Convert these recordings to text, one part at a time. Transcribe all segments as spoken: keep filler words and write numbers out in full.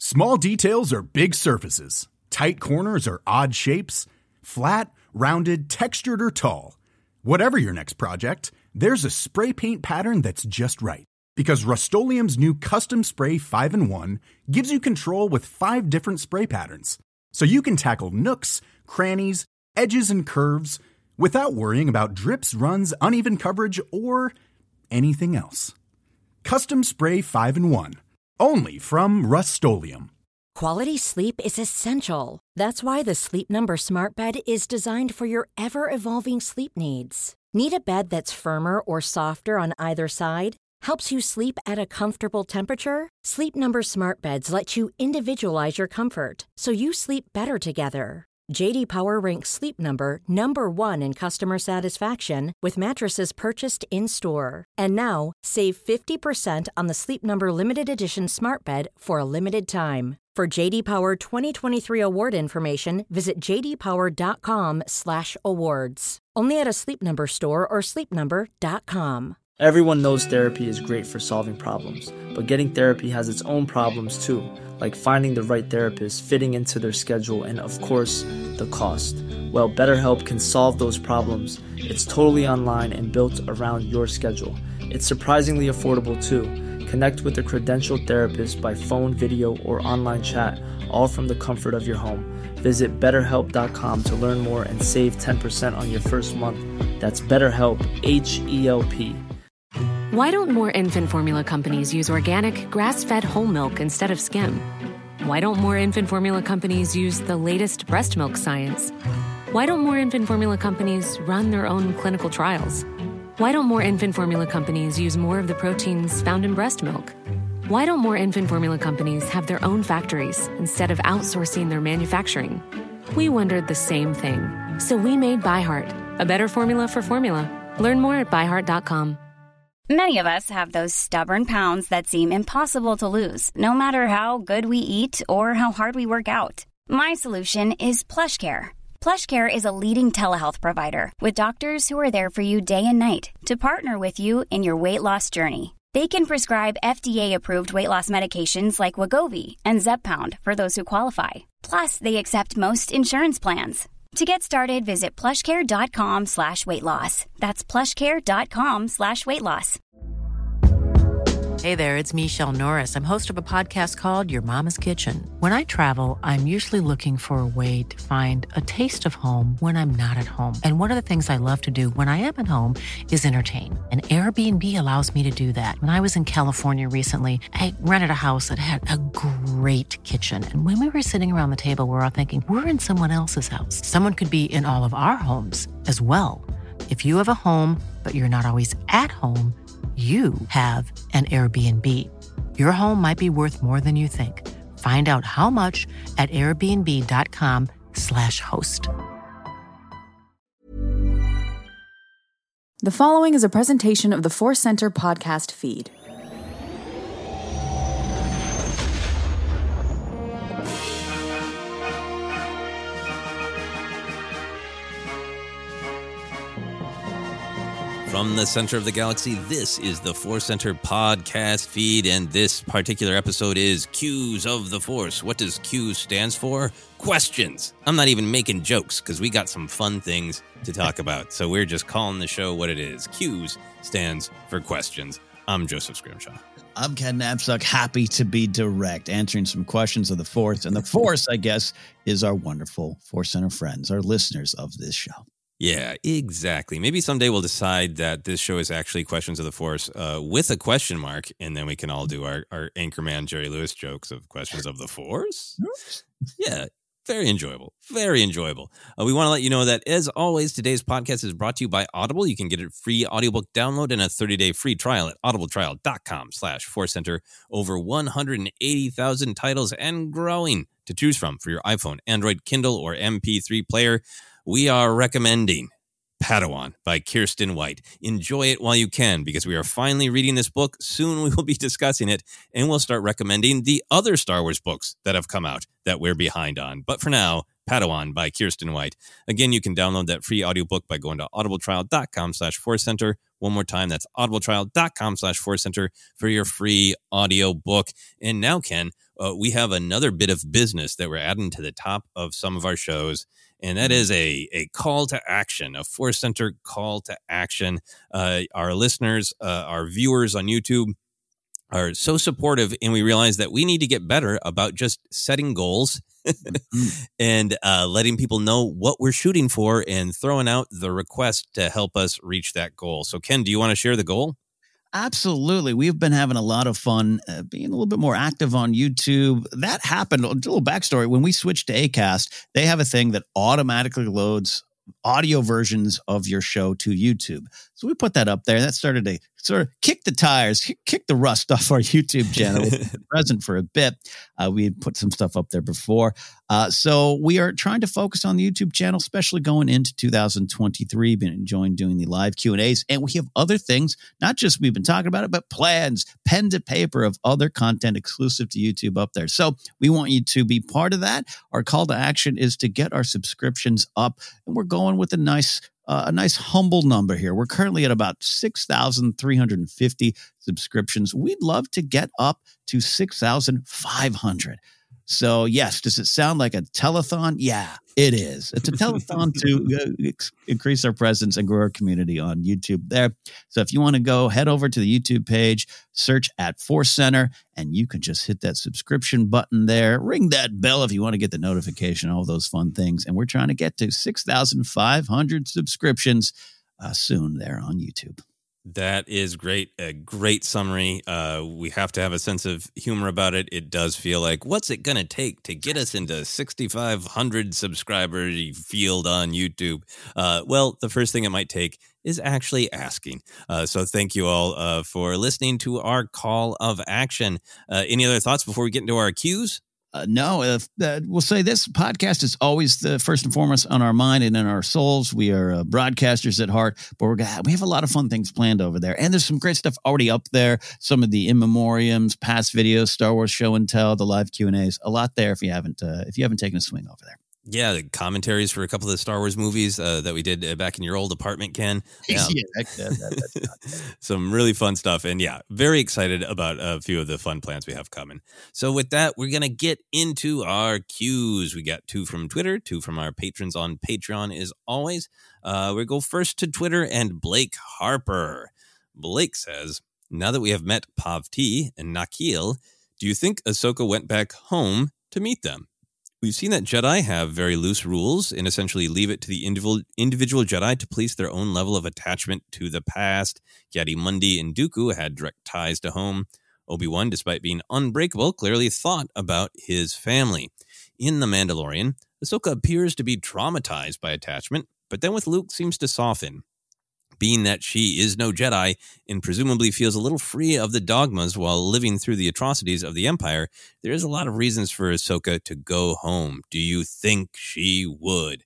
Small details are big surfaces. Tight corners are odd shapes. Flat, rounded, textured, or tall. Whatever your next project, there's a spray paint pattern that's just right. Because Rust-Oleum's new Custom Spray five in one gives you control with five different spray patterns. So you can tackle nooks, crannies, edges, and curves without worrying about drips, runs, uneven coverage, or anything else. Custom Spray five in one. Only from Rust-Oleum. Quality sleep is essential. That's why the Sleep Number Smart Bed is designed for your ever-evolving sleep needs. Need a bed that's firmer or softer on either side? Helps you sleep at a comfortable temperature? Sleep Number Smart Beds let you individualize your comfort, so you sleep better together. J D Power ranks Sleep Number number one in customer satisfaction with mattresses purchased in-store. And now, save fifty percent on the Sleep Number Limited Edition Smart Bed for a limited time. For J D Power twenty twenty-three award information, visit j d power dot com slash awards. Only at a Sleep Number store or sleep number dot com. Everyone knows therapy is great for solving problems, but getting therapy has its own problems too, like finding the right therapist, fitting into their schedule, and of course, the cost. Well, BetterHelp can solve those problems. It's totally online and built around your schedule. It's surprisingly affordable too. Connect with a credentialed therapist by phone, video, or online chat, all from the comfort of your home. Visit better help dot com to learn more and save ten percent on your first month. That's BetterHelp, H E L P. Why don't more infant formula companies use organic, grass-fed whole milk instead of skim? Why don't more infant formula companies use the latest breast milk science? Why don't more infant formula companies run their own clinical trials? Why don't more infant formula companies use more of the proteins found in breast milk? Why don't more infant formula companies have their own factories instead of outsourcing their manufacturing? We wondered the same thing. So we made ByHeart, a better formula for formula. Learn more at by heart dot com. Many of us have those stubborn pounds that seem impossible to lose, no matter how good we eat or how hard we work out. My solution is PlushCare. PlushCare is a leading telehealth provider with doctors who are there for you day and night to partner with you in your weight loss journey. They can prescribe F D A-approved weight loss medications like Wegovy and Zepbound for those who qualify. Plus, they accept most insurance plans. To get started, visit plushcare.com slash weight loss. That's plushcare.com slash weight loss. Hey there, it's Michelle Norris. I'm host of a podcast called Your Mama's Kitchen. When I travel, I'm usually looking for a way to find a taste of home when I'm not at home. And one of the things I love to do when I am at home is entertain. And Airbnb allows me to do that. When I was in California recently, I rented a house that had a great kitchen. And when we were sitting around the table, we were all thinking, we're in someone else's house. Someone could be in all of our homes as well. If you have a home, but you're not always at home, you have an Airbnb. Your home might be worth more than you think. Find out how much at airbnb.com slash host. The following is a presentation of the Force Center podcast feed. From the center of the galaxy, this is the Force Center podcast feed, and this particular episode is Q's of the Force. What does Q stands for? Questions. I'm not even making jokes because we got some fun things to talk about, so we're just calling the show what it is. Q's stands for questions. I'm Joseph Scrimshaw. I'm Ken Napsuk, happy to be direct, answering some questions of the Force. And the Force, I guess, is our wonderful Force Center friends, our listeners of this show. Yeah, exactly. Maybe someday we'll decide that this show is actually Questions of the Force uh, with a question mark, and then we can all do our, our Anchorman Jerry Lewis jokes of Questions of the Force. Yeah, very enjoyable. Very enjoyable. Uh, we want to let you know that, as always, today's podcast is brought to you by Audible. You can get a free audiobook download and a thirty-day free trial at audibletrial.com slash Force Center. Over one hundred eighty thousand titles and growing to choose from for your iPhone, Android, Kindle, or M P three player. We are recommending Padawan by Kiersten White. Enjoy it while you can, because we are finally reading this book. Soon we will be discussing it, and we'll start recommending the other Star Wars books that have come out that we're behind on. But for now, Padawan by Kiersten White. Again, you can download that free audiobook by going to audibletrial.com slash Force Center. One more time, that's audibletrial.com slash Force Center for your free audiobook. And now, Ken, uh, we have another bit of business that we're adding to the top of some of our shows. And that is a, a call to action, a Force Center call to action. Uh, our listeners, uh, our viewers on YouTube are so supportive, and we realize that we need to get better about just setting goals and uh, letting people know what we're shooting for and throwing out the request to help us reach that goal. So, Ken, do you want to share the goal? Absolutely. We've been having a lot of fun uh, being a little bit more active on YouTube. That happened. A little backstory. When we switched to Acast, they have a thing that automatically loads audio versions of your show to YouTube. So we put that up there. That started to sort of kick the tires, kick the rust off our YouTube channel. It's been present for a bit. Uh, we had put some stuff up there before. Uh, so we are trying to focus on the YouTube channel, especially going into two thousand twenty-three. Been enjoying doing the live Q and A's. And we have other things, not just we've been talking about it, but plans, pen to paper of other content exclusive to YouTube up there. So we want you to be part of that. Our call to action is to get our subscriptions up. And we're going with a nice Uh, a nice humble number here. We're currently at about six thousand three hundred fifty subscriptions. We'd love to get up to six thousand five hundred. So, yes, does it sound like a telethon? Yeah, it is. It's a telethon to uh, ex- increase our presence and grow our community on YouTube there. So if you want to go, head over to the YouTube page, search at Force Center, and you can just hit that subscription button there. Ring that bell if you want to get the notification, all those fun things. And we're trying to get to six thousand five hundred subscriptions uh, soon there on YouTube. That is great. A great summary. Uh, we have to have a sense of humor about it. It does feel like, what's it going to take to get us into sixty-five hundred subscriber field on YouTube? Uh, well, the first thing it might take is actually asking. Uh, so thank you all uh, for listening to our call of action. Uh, any other thoughts before we get into our cues? Uh, no, uh, uh, we'll say this podcast is always the first and foremost on our mind and in our souls. We are uh, broadcasters at heart, but we're gonna, we have a lot of fun things planned over there. And there's some great stuff already up there. Some of the in memoriams, past videos, Star Wars show and tell, the live Q and A's, a lot there if you haven't uh, if you haven't taken a swing over there. Yeah, the commentaries for a couple of the Star Wars movies uh, that we did uh, back in your old apartment, Ken. Yeah, yeah that, that, that's not some really fun stuff. And yeah, very excited about a few of the fun plans we have coming. So with that, we're going to get into our cues. We got two from Twitter, two from our patrons on Patreon as always. Uh, we go first to Twitter and Blake Harper. Blake says, now that we have met Pavti and Nakil, do you think Ahsoka went back home to meet them? We've seen that Jedi have very loose rules and essentially leave it to the individual individual Jedi to police their own level of attachment to the past. Yadi-Mundi and Dooku had direct ties to home. Obi-Wan, despite being unbreakable, clearly thought about his family. In The Mandalorian, Ahsoka appears to be traumatized by attachment, but then with Luke seems to soften. Being that she is no Jedi and presumably feels a little free of the dogmas while living through the atrocities of the Empire, there is a lot of reasons for Ahsoka to go home. Do you think she would?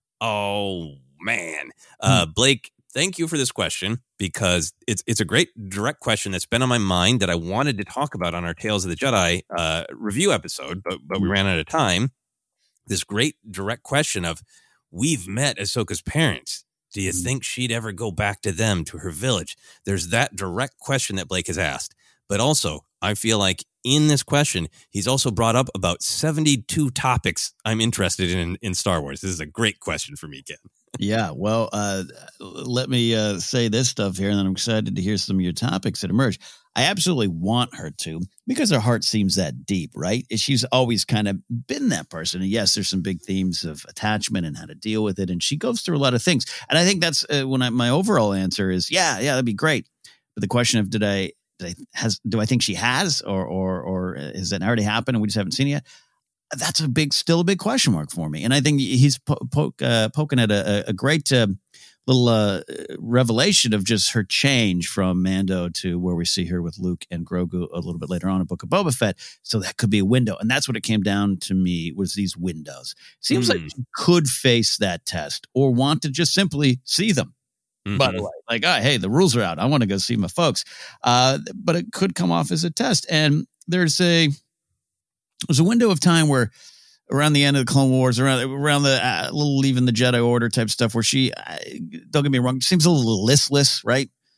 Oh, man. Uh, Blake, thank you for this question, because it's it's a great direct question that's been on my mind that I wanted to talk about on our Tales of the Jedi uh, review episode, but, but we ran out of time. This great direct question of, we've met Ahsoka's parents. Do you think she'd ever go back to them, to her village? There's that direct question that Blake has asked. But also, I feel like in this question, he's also brought up about seventy-two topics I'm interested in in Star Wars. This is a great question for me, Ken. Yeah, well, uh, let me uh, say this stuff here, and then I'm excited to hear some of your topics that emerge. I absolutely want her to, because her heart seems that deep, right? She's always kind of been that person. And yes, there's some big themes of attachment and how to deal with it, and she goes through a lot of things. And I think that's uh, when I, my overall answer is, yeah, yeah, that'd be great. But the question of did I, did I has, do I think she has, or or or has that already happened and we just haven't seen it yet? That's a big, still a big question mark for me. And I think he's po- poke, uh, poking at a, a great uh, little uh, revelation of just her change from Mando to where we see her with Luke and Grogu a little bit later on in Book of Boba Fett. So that could be a window. And that's what it came down to me, was these windows. Seems mm. like she could face that test or want to just simply see them. Mm-hmm. By the way, like, oh, hey, the rules are out. I want to go see my folks. Uh, but it could come off as a test. And there's a, There's a window of time where around the end of the Clone Wars, around around the uh, little leaving the Jedi Order type stuff, where she, uh, don't get me wrong, seems a little listless, right?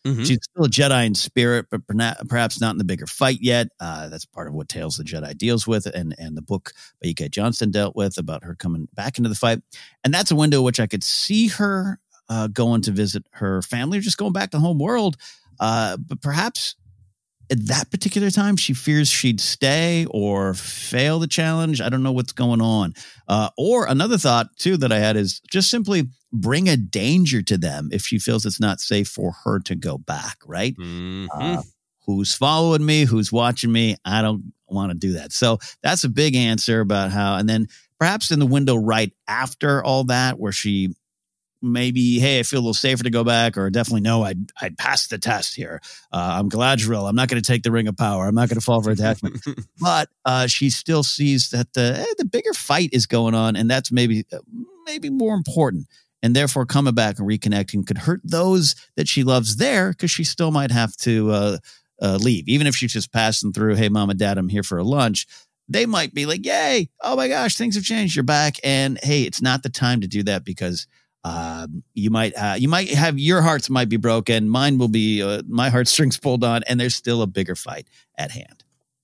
Mm-hmm. She's still a Jedi in spirit, but perhaps not in the bigger fight yet. Uh, that's part of what Tales of the Jedi deals with, and, and the book by E K Johnston dealt with about her coming back into the fight. And that's a window which I could see her uh, going to visit her family or just going back to home world. Uh, but perhaps at that particular time, she fears she'd stay or fail the challenge. I don't know what's going on. Uh, or another thought, too, that I had is just simply bring a danger to them if she feels it's not safe for her to go back, right? Mm-hmm. Uh, who's following me? Who's watching me? I don't want to do that. So that's a big answer about how, and then perhaps in the window right after all that, where she maybe, hey, I feel a little safer to go back, or definitely no, I'd, I'd pass the test here. Uh, I'm Galadriel. I'm not going to take the Ring of Power. I'm not going to fall for attachment. But uh, she still sees that the eh, the bigger fight is going on, and that's maybe maybe more important. And therefore, coming back and reconnecting could hurt those that she loves there, because she still might have to uh, uh, leave. Even if she's just passing through, hey, mom and dad, I'm here for a lunch. They might be like, yay, oh my gosh, things have changed. You're back. And hey, it's not the time to do that, because Um, you might, uh, you might have, your hearts might be broken. Mine will be, uh, my heartstrings pulled on, and there's still a bigger fight at hand.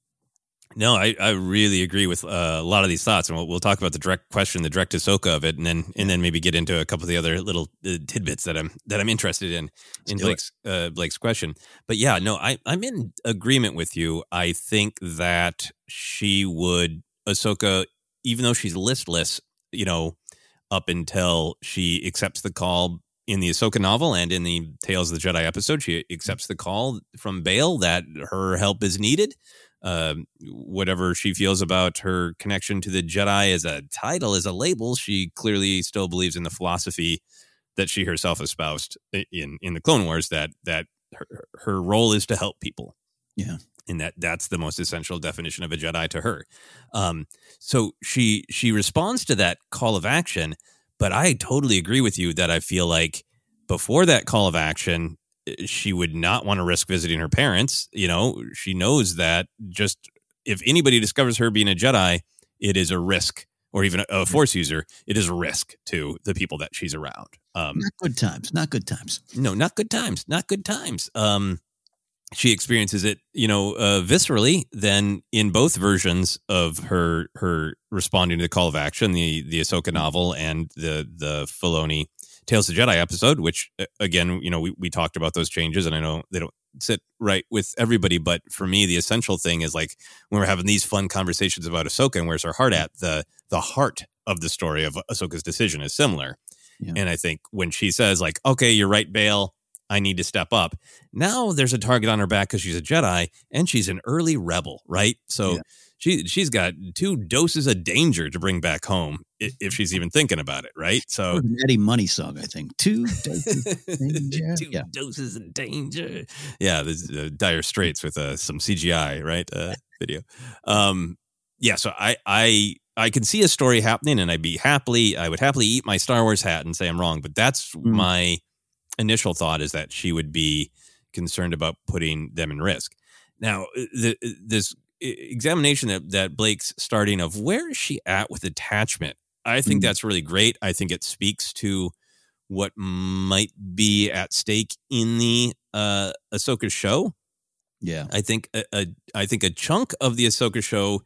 No, I, I really agree with uh, a lot of these thoughts, and we'll, we'll talk about the direct question, the direct Ahsoka of it, and then and then maybe get into a couple of the other little uh, tidbits that I'm that I'm interested in in Blake's uh, Blake's question. But yeah, no, I I'm in agreement with you. I think that she would Ahsoka, even though she's listless, you know, up until she accepts the call in the Ahsoka novel and in the Tales of the Jedi episode, she accepts the call from Bail that her help is needed. Uh, whatever she feels about her connection to the Jedi as a title, as a label, she clearly still believes in the philosophy that she herself espoused in, in the Clone Wars, that that her, her role is to help people. Yeah. And that that's the most essential definition of a Jedi to her. Um, so she she responds to that call of action, but I totally agree with you that I feel like before that call of action, she would not want to risk visiting her parents. You know, she knows that just if anybody discovers her being a Jedi, it is a risk, or even a, a Force user, it is a risk to the people that she's around. Um, not good times, not good times. No, not good times, not good times. Um, she experiences it, you know, uh, viscerally then in both versions of her her responding to the call of action, the the Ahsoka novel and the the Filoni Tales of the Jedi episode, which, again, you know, we, we talked about those changes, and I know they don't sit right with everybody, but for me, the essential thing is, like, when we're having these fun conversations about Ahsoka and where's her heart at, the the heart of the story of Ahsoka's decision is similar. Yeah. And I think when she says, like, okay, you're right, Bail, I need to step up. Now there's a target on her back because she's a Jedi and she's an early rebel, right? So yeah. she, she's got two doses of danger to bring back home if she's even thinking about it, right? So an Eddie Money song, I think. Two doses of danger. two yeah. doses of danger. Yeah, there's uh, Dire Straits with uh, some C G I, right? Uh, video. Um, yeah, so I, I I can see a story happening, and I'd be happily, I would happily eat my Star Wars hat and say I'm wrong, but that's mm. my initial thought, is that she would be concerned about putting them in risk. Now, the, this examination that, that Blake's starting of where is she at with attachment, I think mm. that's really great. I think it speaks to what might be at stake in the uh, Ahsoka show. Yeah, I think a, a I think a chunk of the Ahsoka show,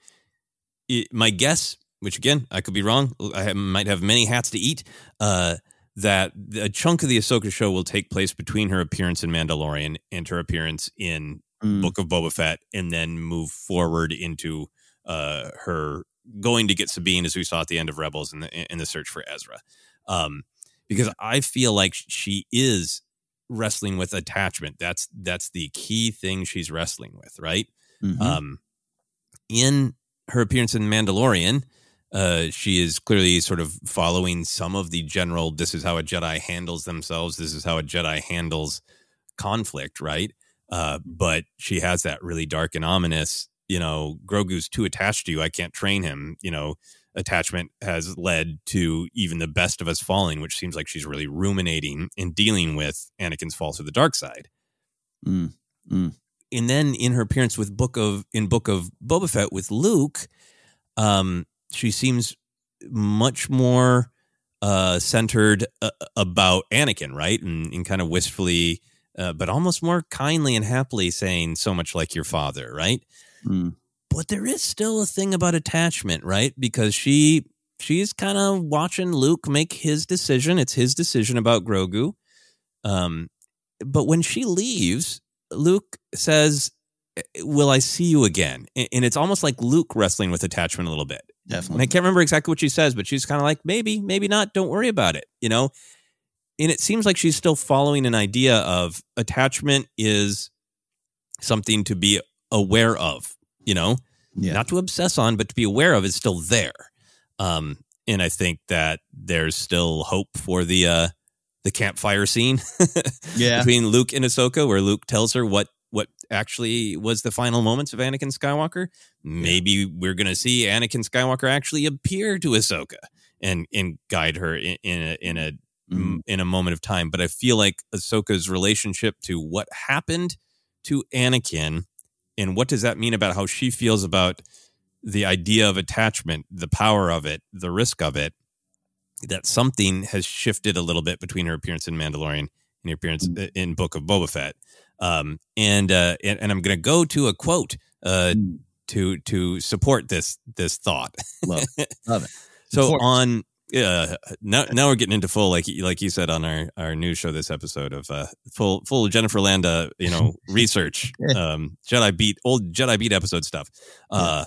it, my guess, which again I could be wrong, I have, might have many hats to eat. Uh, that a chunk of the Ahsoka show will take place between her appearance in Mandalorian and her appearance in mm. Book of Boba Fett, and then move forward into uh, her going to get Sabine, as we saw at the end of Rebels, in the in the search for Ezra. Um, because I feel like she is wrestling with attachment. That's that's the key thing she's wrestling with, right? Mm-hmm. Um, in her appearance in Mandalorian, Uh, she is clearly sort of following some of the general, this is how a Jedi handles themselves, this is how a Jedi handles conflict, right? Uh, but she has that really dark and ominous, you know, Grogu's too attached to you, I can't train him, you know, attachment has led to even the best of us falling, which seems like she's really ruminating and dealing with Anakin's fall to the dark side. Mm, mm. And then in her appearance with Book of, in Book of Boba Fett with Luke, um, she seems much more uh, centered uh, about Anakin, right? And, and kind of wistfully uh, but almost more kindly and happily saying, so much like your father, right? Mm. But there is still a thing about attachment, right? Because she she's kind of watching Luke make his decision. It's his decision about Grogu. Um, but when she leaves, Luke says, will I see you again? And it's almost like Luke wrestling with attachment a little bit. Definitely. And I can't remember exactly what she says, but she's kind of like, maybe, maybe not. Don't worry about it, you know? And it seems like she's still following an idea of attachment is something to be aware of, you know? Yeah. Not to obsess on, but to be aware of is still there. Um, and I think that there's still hope for the uh, the campfire scene yeah. between Luke and Ahsoka, where Luke tells her what what actually was the final moments of Anakin Skywalker. Maybe yeah. we're going to see Anakin Skywalker actually appear to Ahsoka and and guide her in, in a in a mm. in a moment of time. But I feel like Ahsoka's relationship to what happened to Anakin and what does that mean about how she feels about the idea of attachment, the power of it, the risk of it, that something has shifted a little bit between her appearance in Mandalorian and her appearance mm. in Book of Boba Fett. Um, and, uh, and, and I'm going to go to a quote, uh, mm. to, to support this, this thought. Love it. Love it. So Important. on, uh, now, now we're getting into full, like, like you said on our, our news show, this episode of, uh, full, full Jennifer Landa, you know, research, um, Jedi Beat, old Jedi Beat episode stuff. Uh,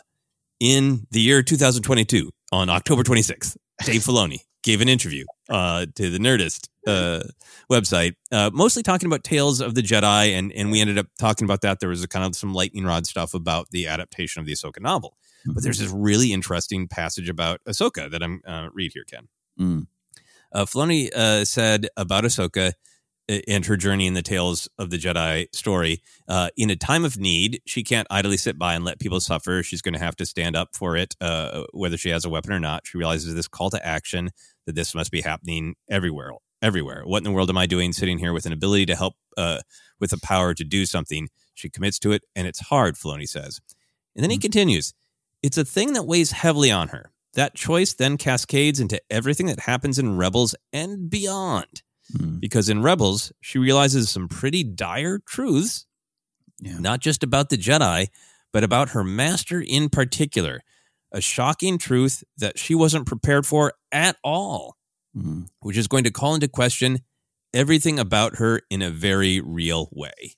in the year two thousand twenty-two on October twenty-sixth, Dave Filoni gave an interview, uh, to the Nerdist, uh, website, uh, mostly talking about Tales of the Jedi. And, and we ended up talking about that. There was a kind of some lightning rod stuff about the adaptation of the Ahsoka novel. Mm-hmm. But there's this really interesting passage about Ahsoka that I'm, uh, read here, Ken. Mm. Uh, Filoni, uh, said about Ahsoka and her journey in the Tales of the Jedi story, uh, in a time of need, she can't idly sit by and let people suffer. She's going to have to stand up for it, uh, whether she has a weapon or not. She realizes this call to action, that this must be happening everywhere, everywhere. What in the world am I doing sitting here with an ability to help, uh, with the power to do something? She commits to it, and it's hard, Filoni says. And then mm-hmm. he continues, it's a thing that weighs heavily on her. That choice then cascades into everything that happens in Rebels and beyond. Mm. Because in Rebels, she realizes some pretty dire truths, yeah. not just about the Jedi, but about her master in particular. A shocking truth that she wasn't prepared for at all, mm. which is going to call into question everything about her in a very real way.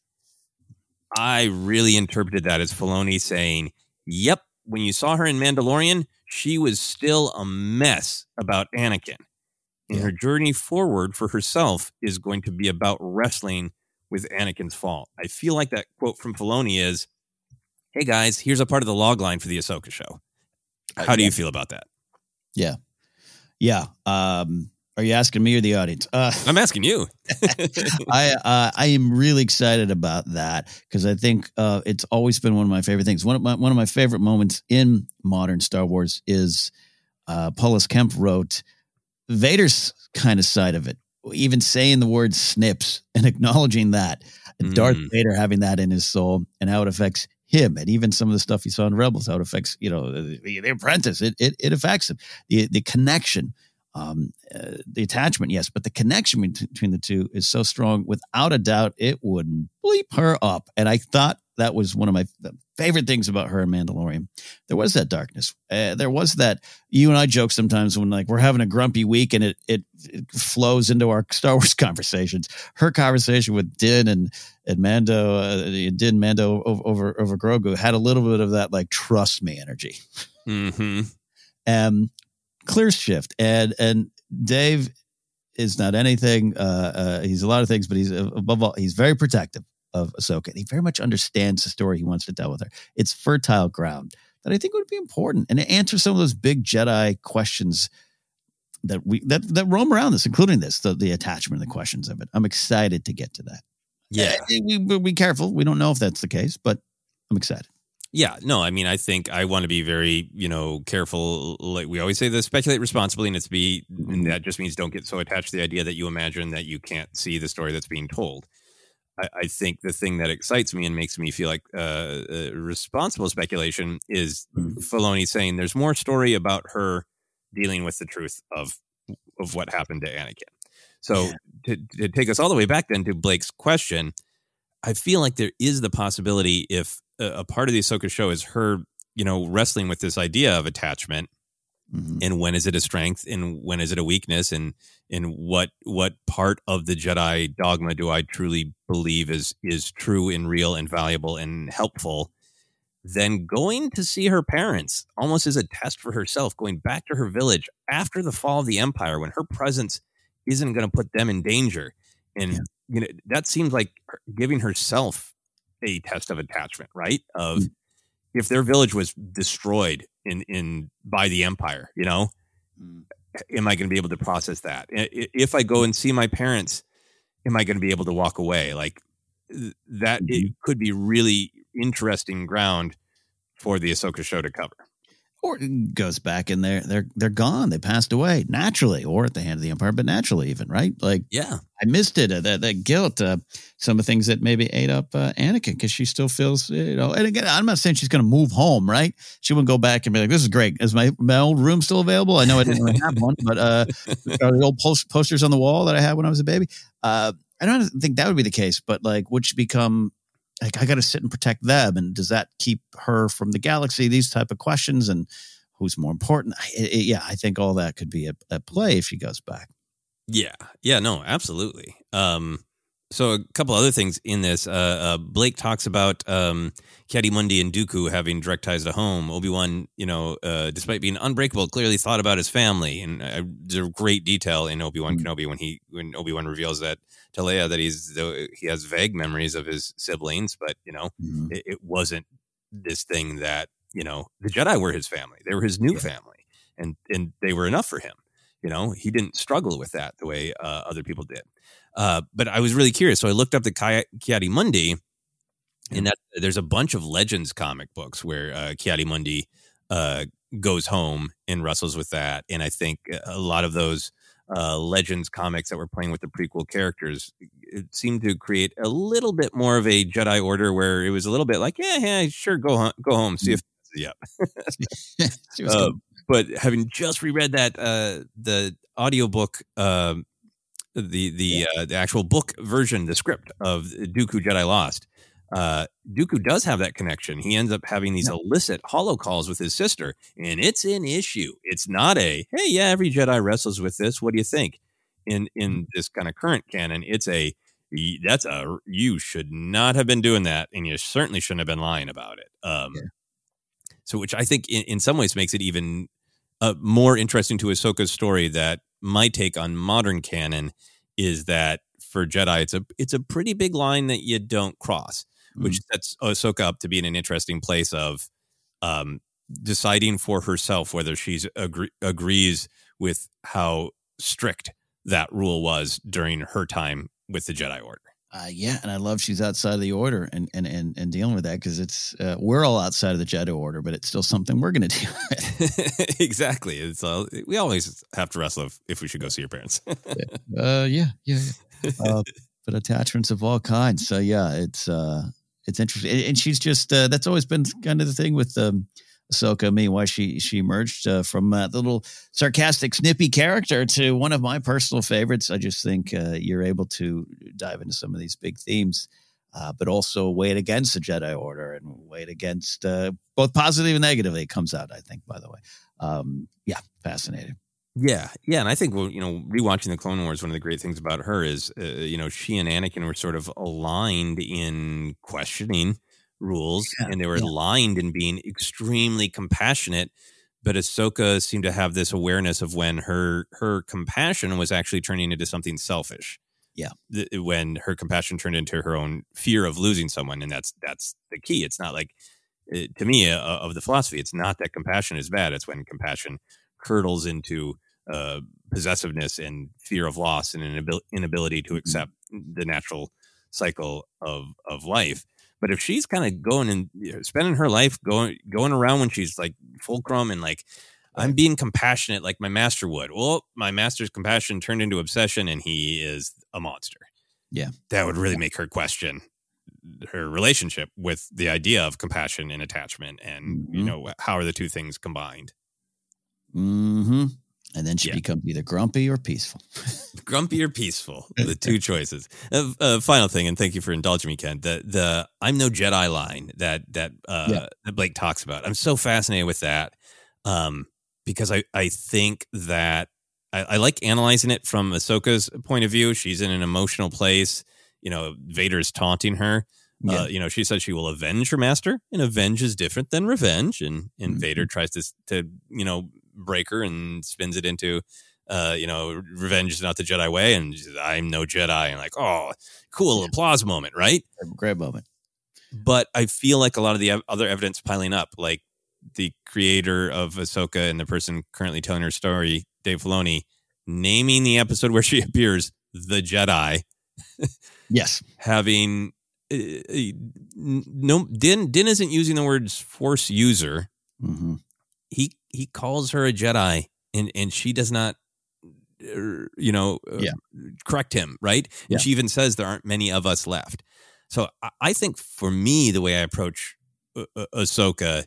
I really interpreted that as Filoni saying, yep, when you saw her in Mandalorian, she was still a mess about Anakin. And yeah. her journey forward for herself is going to be about wrestling with Anakin's fall. I feel like that quote from Filoni is, hey guys, here's a part of the log line for the Ahsoka show. How do you feel about that? Yeah. Yeah. Um, are you asking me or the audience? Uh, I'm asking you. I uh, I am really excited about that because I think uh, it's always been one of my favorite things. One of my one of my favorite moments in modern Star Wars is uh, Paulus Kemp wrote Vader's kind of side of it, even saying the word snips and acknowledging that, and mm. Darth Vader having that in his soul and how it affects him, and even some of the stuff he saw in Rebels, how it affects, you know, the, the apprentice, it, it it affects him. The the connection, um, uh, the attachment, yes, but the connection between the two is so strong. Without a doubt, it would bleep her up. And I thought that was one of my favorite things about her in Mandalorian. There was that darkness. Uh, there was that. You and I joke sometimes when like we're having a grumpy week and it, it it flows into our Star Wars conversations. Her conversation with Din and and Mando, uh, Din Mando over, over over Grogu had a little bit of that like trust me energy. Mm-hmm. Um, clear shift, and and Dave is not anything. Uh, uh, he's a lot of things, but he's above all, he's very protective of Ahsoka. He very much understands the story he wants to tell with her. It's fertile ground that I think would be important, and it answers some of those big Jedi questions that we that that roam around this, including this, the, the attachment and the questions of it. I'm excited to get to that. Yeah, uh, we, we be careful. We don't know if that's the case, but I'm excited. Yeah, no, I mean, I think I want to be very, you know, careful. Like we always say, the speculate responsibly, and it's be, and that just means don't get so attached to the idea that you imagine that you can't see the story that's being told. I, I think the thing that excites me and makes me feel like uh, uh, responsible speculation is mm-hmm. Filoni saying there's more story about her dealing with the truth of of what happened to Anakin. So yeah. to, to take us all the way back then to Blake's question, I feel like there is the possibility if a, a part of the Ahsoka show is her, you know, wrestling with this idea of attachment, mm-hmm. and when is it a strength and when is it a weakness, and and what what part of the Jedi dogma do I truly believe is is true and real and valuable and helpful? Then going to see her parents almost as a test for herself, going back to her village after the fall of the Empire when her presence isn't going to put them in danger. And, yeah. you know, that seems like giving herself a test of attachment, right? Of mm. if their village was destroyed in, in by the Empire, you know, mm. am I going to be able to process that? If I go and see my parents, am I going to be able to walk away? Like that, mm-hmm. it could be really interesting ground for the Ahsoka show to cover. Or it goes back and they're they're they're gone. They passed away naturally, or at the hand of the Empire, but naturally, even right. Like, yeah, I missed it. Uh, that that guilt. Uh, some of the things that maybe ate up uh, Anakin because she still feels, you know. And again, I'm not saying she's going to move home, right? She wouldn't go back and be like, "This is great. Is my, my old room still available?" I know I didn't really have one, but uh, are the old post, posters on the wall that I had when I was a baby. Uh, I don't think that would be the case, but like, would she become? Like, I got to sit and protect them. And does that keep her from the galaxy? These type of questions, and who's more important? It, it, yeah, I think all that could be at, at play if she goes back. Yeah. Yeah, no, absolutely. Um, so a couple other things in this. Uh, uh, Blake talks about um, Ki-Adi-Mundi and Dooku having direct ties to home. Obi-Wan, you know, uh, despite being unbreakable, clearly thought about his family. And uh, there's great detail in Obi-Wan mm-hmm. Kenobi when he when Obi-Wan reveals that to Leia that he's he has vague memories of his siblings, but you know, mm-hmm. it, it wasn't this thing that, you know, the Jedi were his family. They were his new yeah. family, and and they were enough for him. You know, he didn't struggle with that the way uh, other people did. Uh, but I was really curious, so I looked up the Ki-Adi-Mundi, mm-hmm. and that there's a bunch of Legends comic books where uh, Ki-Adi-Mundi uh, goes home and wrestles with that, and I think a lot of those uh, Legends comics that were playing with the prequel characters, it seemed to create a little bit more of a Jedi Order where it was a little bit like, yeah, yeah, sure, go home, go home, see if, yeah. uh, but having just reread that, uh, the audiobook, uh, the the, yeah. uh, the actual book version, the script of Dooku Jedi Lost, uh, Dooku does have that connection. He ends up having these yeah. illicit holo calls with his sister, and it's an issue. It's not a, hey, yeah, every Jedi wrestles with this. What do you think? In in this kind of current canon, it's a, that's a, you should not have been doing that, and you certainly shouldn't have been lying about it. Um, yeah. So, which I think in, in some ways makes it even uh, more interesting to Ahsoka's story, that my take on modern canon is that for Jedi, it's a it's a pretty big line that you don't cross, mm-hmm. which sets Ahsoka up to be in an interesting place of um, deciding for herself whether she's agree, agrees with how strict that rule was during her time with the Jedi Order. Uh, yeah, and I love she's outside of the Order and and and, and dealing with that, because it's uh, we're all outside of the Jedi Order, but it's still something we're going to deal with. Exactly. It's uh, we always have to wrestle if, if we should go see your parents. uh, yeah, yeah, yeah. Uh, but attachments of all kinds. So yeah, it's uh, it's interesting, and, and she's just uh, that's always been kind of the thing with um, Ahsoka. I mean, why she she emerged uh, from uh, the little sarcastic, snippy character to one of my personal favorites. I just think uh, you're able to dive into some of these big themes, uh, but also weigh it against the Jedi Order and weigh it against uh, both positive and negatively. It comes out, I think, by the way. Um, yeah, fascinating. Yeah, yeah, and I think, well, you know, rewatching the Clone Wars, one of the great things about her is, uh, you know, she and Anakin were sort of aligned in questioning rules, yeah, and they were yeah. aligned in being extremely compassionate. But Ahsoka seemed to have this awareness of when her her compassion was actually turning into something selfish. Yeah, the, when her compassion turned into her own fear of losing someone, and that's that's the key. It's not like, it, to me, uh, of the philosophy, it's not that compassion is bad. It's when compassion curdles into uh, possessiveness and fear of loss and an inabil- inability to accept mm-hmm. the natural cycle of of life. But if she's kind of going and you know, spending her life going going around when she's like fulcrum and like, I'm being compassionate like my master would. Well, my master's compassion turned into obsession and he is a monster. Yeah. That would really make her question her relationship with the idea of compassion and attachment. And, mm-hmm. you know, how are the two things combined? Mm-hmm. And then she Yeah. becomes either grumpy or peaceful. Grumpy or peaceful, the two choices. Uh, uh, final thing, and thank you for indulging me, Ken. The the I'm no Jedi line that that uh, Yeah. that Blake talks about. I'm so fascinated with that um, because I I think that I, I like analyzing it from Ahsoka's point of view. She's in an emotional place. You know, Vader's taunting her. Yeah. Uh, you know, she says she will avenge her master, and avenge is different than revenge. And and Mhm. Vader tries to to you know break her and spins it into. Uh, you know, revenge is not the Jedi way, and she says, I'm no Jedi, and like, oh, cool applause moment, right? Great moment. But I feel like a lot of the ev- other evidence piling up, like the creator of Ahsoka and the person currently telling her story, Dave Filoni, naming the episode where she appears the Jedi, Yes. having uh, uh, no Din Din isn't using the words Force user. Mm-hmm. He he calls her a Jedi, and and she does not. You know, uh, Yeah. correct him, right? And Yeah. she even says there aren't many of us left. So I, I think for me, the way I approach uh, uh, Ahsoka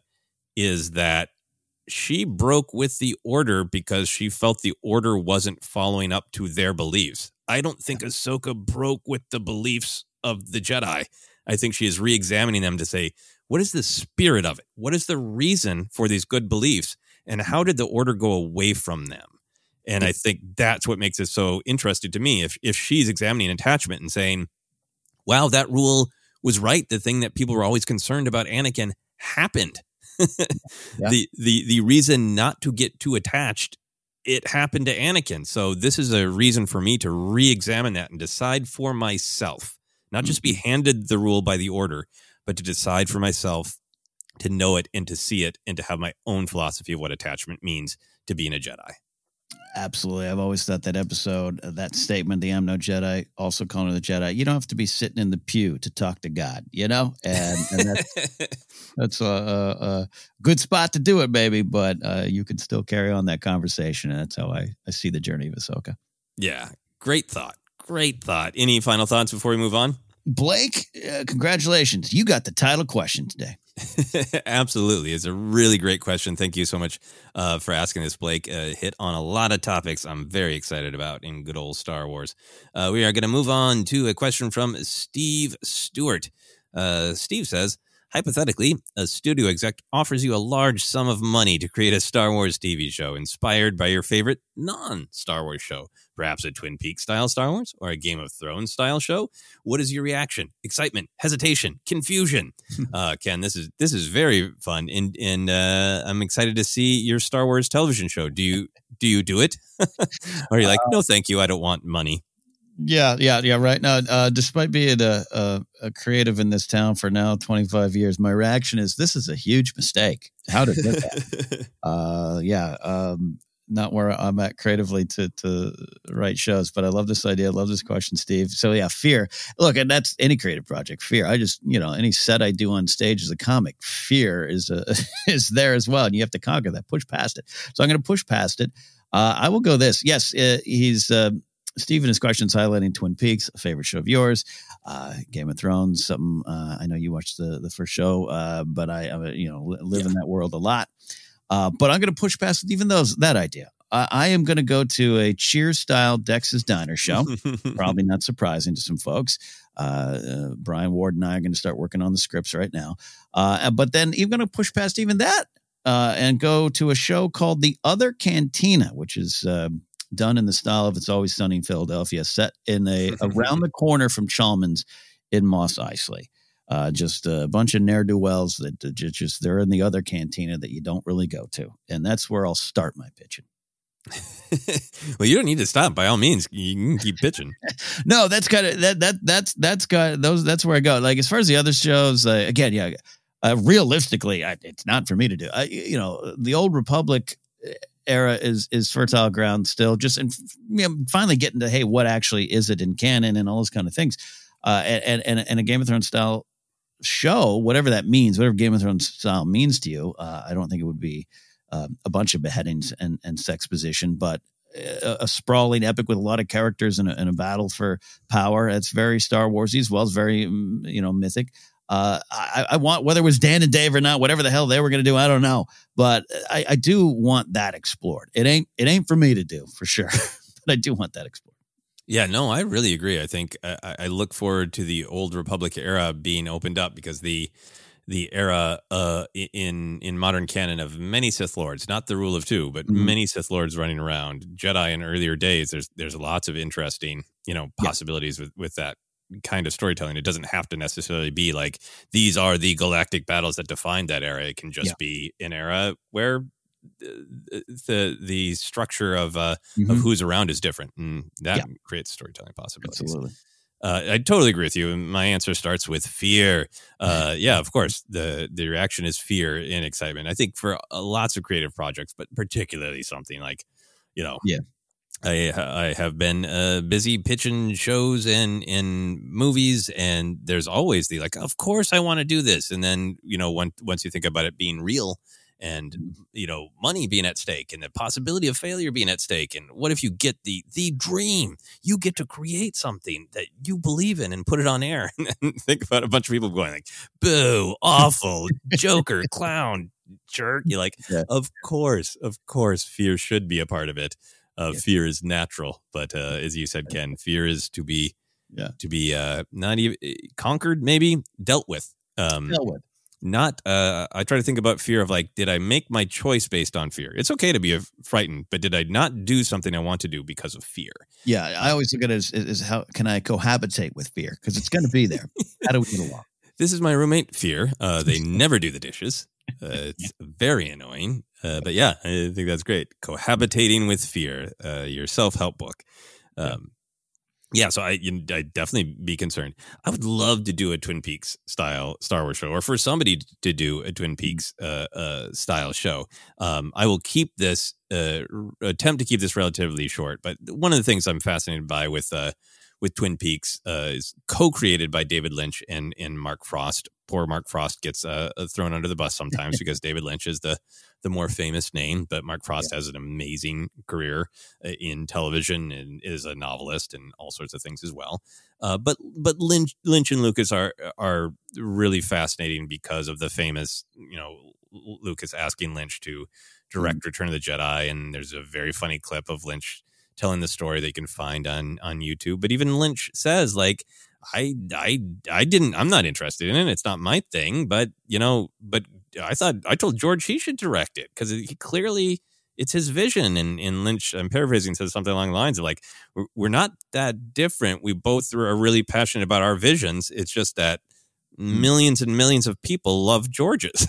is that she broke with the Order because she felt the Order wasn't following up to their beliefs. I don't think Ahsoka broke with the beliefs of the Jedi. I think she is re-examining them to say, what is the spirit of it? What is the reason for these good beliefs? And how did the Order go away from them? And I think that's what makes it so interesting to me. If if she's examining attachment and saying, wow, that rule was right. The thing that people were always concerned about Anakin happened. Yeah. The the the reason not to get too attached, it happened to Anakin. So this is a reason for me to re-examine that and decide for myself, not just be handed the rule by the Order, but to decide for myself, to know it and to see it and to have my own philosophy of what attachment means to being a Jedi. Absolutely. I've always thought that episode, uh, that statement, the I'm no Jedi, also calling her the Jedi, you don't have to be sitting in the pew to talk to God, you know? And, and that's, that's a, a, a good spot to do it, baby. But uh, you can still carry on that conversation. And that's how I, I see the journey of Ahsoka. Yeah. Great thought. Great thought. Any final thoughts before we move on? Blake, uh, congratulations. You got the title question today. Absolutely. It's a really great question. Thank you so much uh, for asking this, Blake. Uh, hit on a lot of topics I'm very excited about in good old Star Wars. Uh, we are going to move on to a question from Steve Stewart. Uh, Steve says, hypothetically, a studio exec offers you a large sum of money to create a Star Wars T V show inspired by your favorite non-Star Wars show, perhaps a Twin Peaks style Star Wars or a Game of Thrones style show. What is your reaction? Excitement, hesitation, confusion? uh, Ken, this is this is very fun, and and uh, I'm excited to see your Star Wars television show. Do you do you do it? Or are you like, no, thank you, I don't want money? Yeah, yeah, yeah. Right now, uh, despite being a, a, a creative in this town for now twenty-five years, my reaction is this is a huge mistake. How did it that? uh, yeah, um, not where I'm at creatively to to write shows, but I love this idea. I love this question, Steve. So yeah, fear. Look, and that's any creative project. Fear. I just, you know, any set I do on stage as a comic, fear is a, is there as well, and you have to conquer that. Push past it. So I'm going to push past it. Uh, I will go this. Yes, uh, he's. Uh, Steve in his questions highlighting Twin Peaks, a favorite show of yours, uh, Game of Thrones, something uh, I know you watched the the first show, uh, but I, I you know live Yeah. in that world a lot. Uh, but I'm going to push past even those that idea. I, I am going to go to a Cheers style Dex's Diner show. Probably not surprising to some folks. Uh, uh, Brian Ward and I are going to start working on the scripts right now. Uh, but then even going to push past even that uh, and go to a show called The Other Cantina, which is. Uh, done in the style of It's Always Sunny in Philadelphia, set in a around the corner from Chalmers in Moss Eisley. Uh, just a bunch of ne'er-do-wells that uh, just, just they're in the other cantina that you don't really go to. And that's where I'll start my pitching. Well, you don't need to stop. By all means, you can keep pitching. No, that's kind of that that that's that's got those. That's where I go. Like as far as the other shows, uh, again, yeah. Uh, realistically, I, it's not for me to do. I, you know, the Old Republic era is is fertile ground still. Just and you know, finally getting to hey, what actually is it in canon and all those kind of things. Uh, and and and a Game of Thrones style show, whatever that means, whatever Game of Thrones style means to you, uh, I don't think it would be uh, a bunch of beheadings and and sexposition, but a, a sprawling epic with a lot of characters and a, and a battle for power. It's very Star Warsy as well. It's very you know mythic. Uh, I, I want, whether it was Dan and Dave or not, whatever the hell they were going to do, I don't know. But I, I do want that explored. It ain't it ain't for me to do, for sure. But I do want that explored. Yeah, no, I really agree. I think I, I look forward to the Old Republic era being opened up, because the the era uh, in in modern canon of many Sith Lords, not the rule of two, but mm-hmm. many Sith Lords running around, Jedi in earlier days. There's there's lots of interesting, you know, possibilities yeah. with, with that kind of storytelling. It doesn't have to necessarily be like these are the galactic battles that define that era. It can just yeah. be an era where the the structure of uh mm-hmm. of who's around is different, and that yeah. creates storytelling possibilities. Absolutely. Uh, I totally agree with you. My answer starts with fear. Uh, yeah, of course. The the reaction is fear and excitement. I think for uh, lots of creative projects, but particularly something like, you know, yeah. I I have been uh, busy pitching shows and in movies, and there's always the like, of course I want to do this, and then you know once once you think about it being real, and you know money being at stake, and the possibility of failure being at stake, and what if you get the the dream? You get to create something that you believe in and put it on air, and think about a bunch of people going like, "Boo, awful, Joker, clown, jerk." You're like, yeah. of course, of course, fear should be a part of it. Uh, yeah. Fear is natural, but uh, as you said, Ken, fear is to be yeah. to be uh, not even conquered, maybe dealt with. Um, dealt with. Not. Uh, I try to think about fear of like, did I make my choice based on fear? It's okay to be frightened, but did I not do something I want to do because of fear? Yeah, I always look at it as, as how can I cohabitate with fear, because it's going to be there. How do we get along? This is my roommate, Fear. Uh, they never do the dishes. Uh, it's very annoying. Uh, but yeah, I think that's great. Cohabitating with Fear, uh, your self-help book. Um, yeah, so I I'd definitely be concerned. I would love to do a Twin Peaks style Star Wars show, or for somebody to do a Twin Peaks uh, uh, style show. Um, I will keep this, uh, attempt to keep this relatively short. But one of the things I'm fascinated by with uh, with Twin Peaks uh, is co-created by David Lynch and, and Mark Frost. Poor Mark Frost gets uh, thrown under the bus sometimes because David Lynch is the the more famous name, but Mark Frost yeah. has an amazing career in television and is a novelist and all sorts of things as well. Uh, but but Lynch, Lynch and Lucas are are really fascinating because of the famous, you know, Lucas asking Lynch to direct mm-hmm. Return of the Jedi, and there's a very funny clip of Lynch telling the story that you can find on on YouTube. But even Lynch says, like, I I I didn't I'm not interested in it. It's not my thing. But you know, but I thought I told George he should direct it because he clearly it's his vision. And, and Lynch, I'm paraphrasing, says something along the lines of like, we're, we're not that different. We both are really passionate about our visions. It's just that millions and millions of people love George's.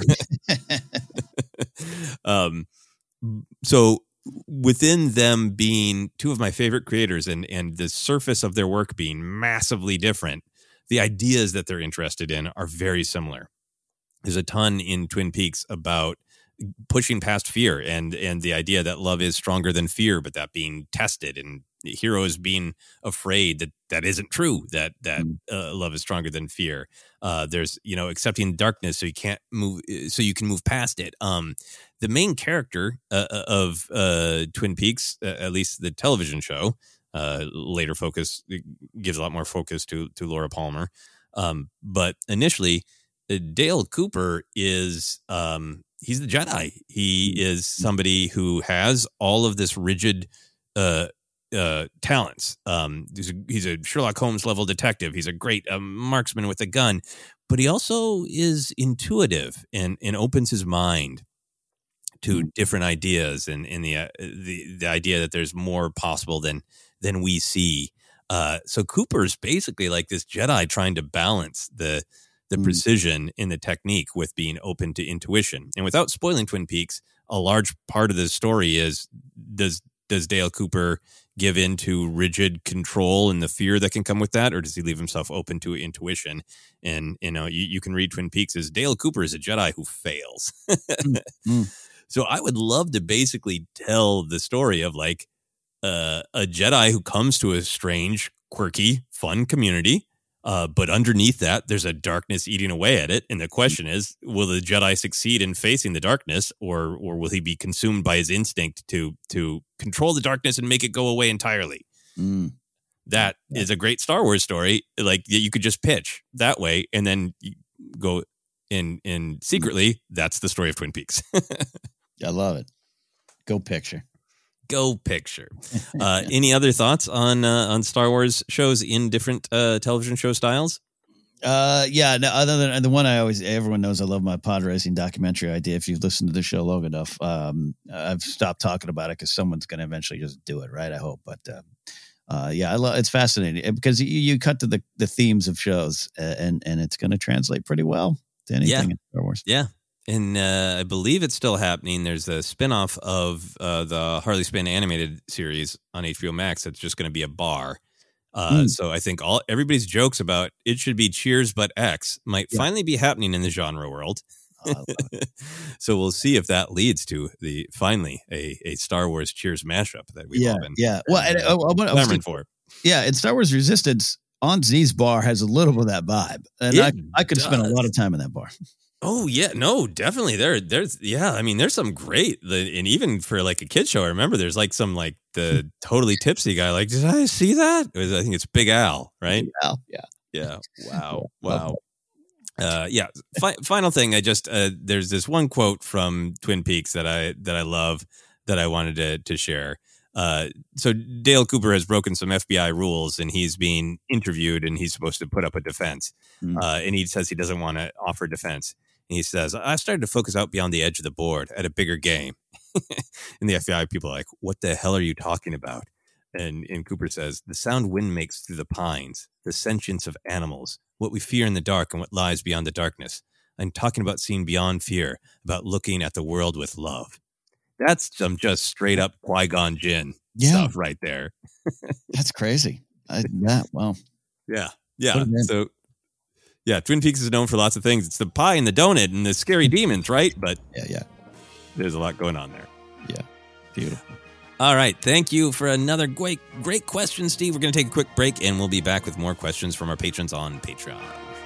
um, so. Within them being two of my favorite creators and, and the surface of their work being massively different, the ideas that they're interested in are very similar. There's a ton in Twin Peaks about pushing past fear and, and the idea that love is stronger than fear, but that being tested and heroes being afraid that that isn't true, that that uh, love is stronger than fear. Uh, there's, you know, accepting darkness so you can't move, so you can move past it. Um, the main character uh, of uh, Twin Peaks, uh, at least the television show, uh, later focus gives a lot more focus to to Laura Palmer. Um, but initially, uh, Dale Cooper is um, he's the Jedi. He is somebody who has all of this rigid uh, uh, talents. Um, he's a, he's a Sherlock Holmes level detective. He's a great um, marksman with a gun, but he also is intuitive and and opens his mind to different ideas and, and the, uh, the the idea that there's more possible than than we see. Uh, so Cooper's basically like this Jedi trying to balance the the mm. precision in the technique with being open to intuition. And without spoiling Twin Peaks, a large part of the story is does does Dale Cooper give in to rigid control and the fear that can come with that, or does he leave himself open to intuition? And you know, you, you can read Twin Peaks as Dale Cooper is a Jedi who fails. mm. Mm. So I would love to basically tell the story of like uh, a Jedi who comes to a strange, quirky, fun community. Uh, but underneath that, there's a darkness eating away at it. And the question is, will the Jedi succeed in facing the darkness, or or will he be consumed by his instinct to to control the darkness and make it go away entirely? Mm. that yeah. is a great Star Wars story. Like you could just pitch that way and then you go in, in secretly, that's the story of Twin Peaks. I love it. Go picture. Go picture. Uh, any other thoughts on, uh, on Star Wars shows in different uh, television show styles? Uh, yeah. No, other than the one I always, everyone knows I love my pod racing documentary idea. If you've listened to the show long enough, um, I've stopped talking about it because someone's going to eventually just do it, right? I hope. But uh, uh, yeah, I love. It's fascinating because you, you cut to the, the themes of shows, uh, and and it's going to translate pretty well to anything yeah. in Star Wars. Yeah. And uh, I believe it's still happening. There's a spinoff of uh, the Harley Spin animated series on H B O Max that's just going to be a bar. Uh, mm. So I think all everybody's jokes about it should be Cheers but X might yeah. finally be happening in the genre world. Oh, so we'll see if that leads to the finally a, a Star Wars Cheers mashup that we've yeah, all been yeah. Well, and, uh, uh, clamoring for. Yeah, and Star Wars Resistance on Z's bar has a little bit of that vibe, and it I I could does. spend a lot of time in that bar. Oh yeah, no, definitely. There, there's yeah. I mean, there's some great, and even for like a kid show, I remember there's like some like the totally tipsy guy. Like, did I see that? It was, I think it's Big Al, right? Big Al, yeah, yeah. Wow, wow. Uh, yeah. Fi- final thing, I just uh, there's this one quote from Twin Peaks that I that I love that I wanted to to share. Uh, so Dale Cooper has broken some F B I rules, and he's being interviewed, and he's supposed to put up a defense. Mm. Uh, and he says he doesn't want to offer defense. He says, I started to focus out beyond the edge of the board at a bigger game. And the F B I people are like, what the hell are you talking about? And, and Cooper says, the sound wind makes through the pines, the sentience of animals, what we fear in the dark and what lies beyond the darkness. I'm talking about seeing beyond fear, about looking at the world with love. That's some just straight up Qui-Gon Jinn yeah. stuff right there. That's crazy. I, yeah, wow. Yeah, yeah. So... Yeah, Twin Peaks is known for lots of things. It's the pie and the donut and the scary demons, right? But yeah, yeah, there's a lot going on there. Yeah, beautiful. All right, thank you for another great, great question, Steve. We're going to take a quick break, and we'll be back with more questions from our patrons on Patreon.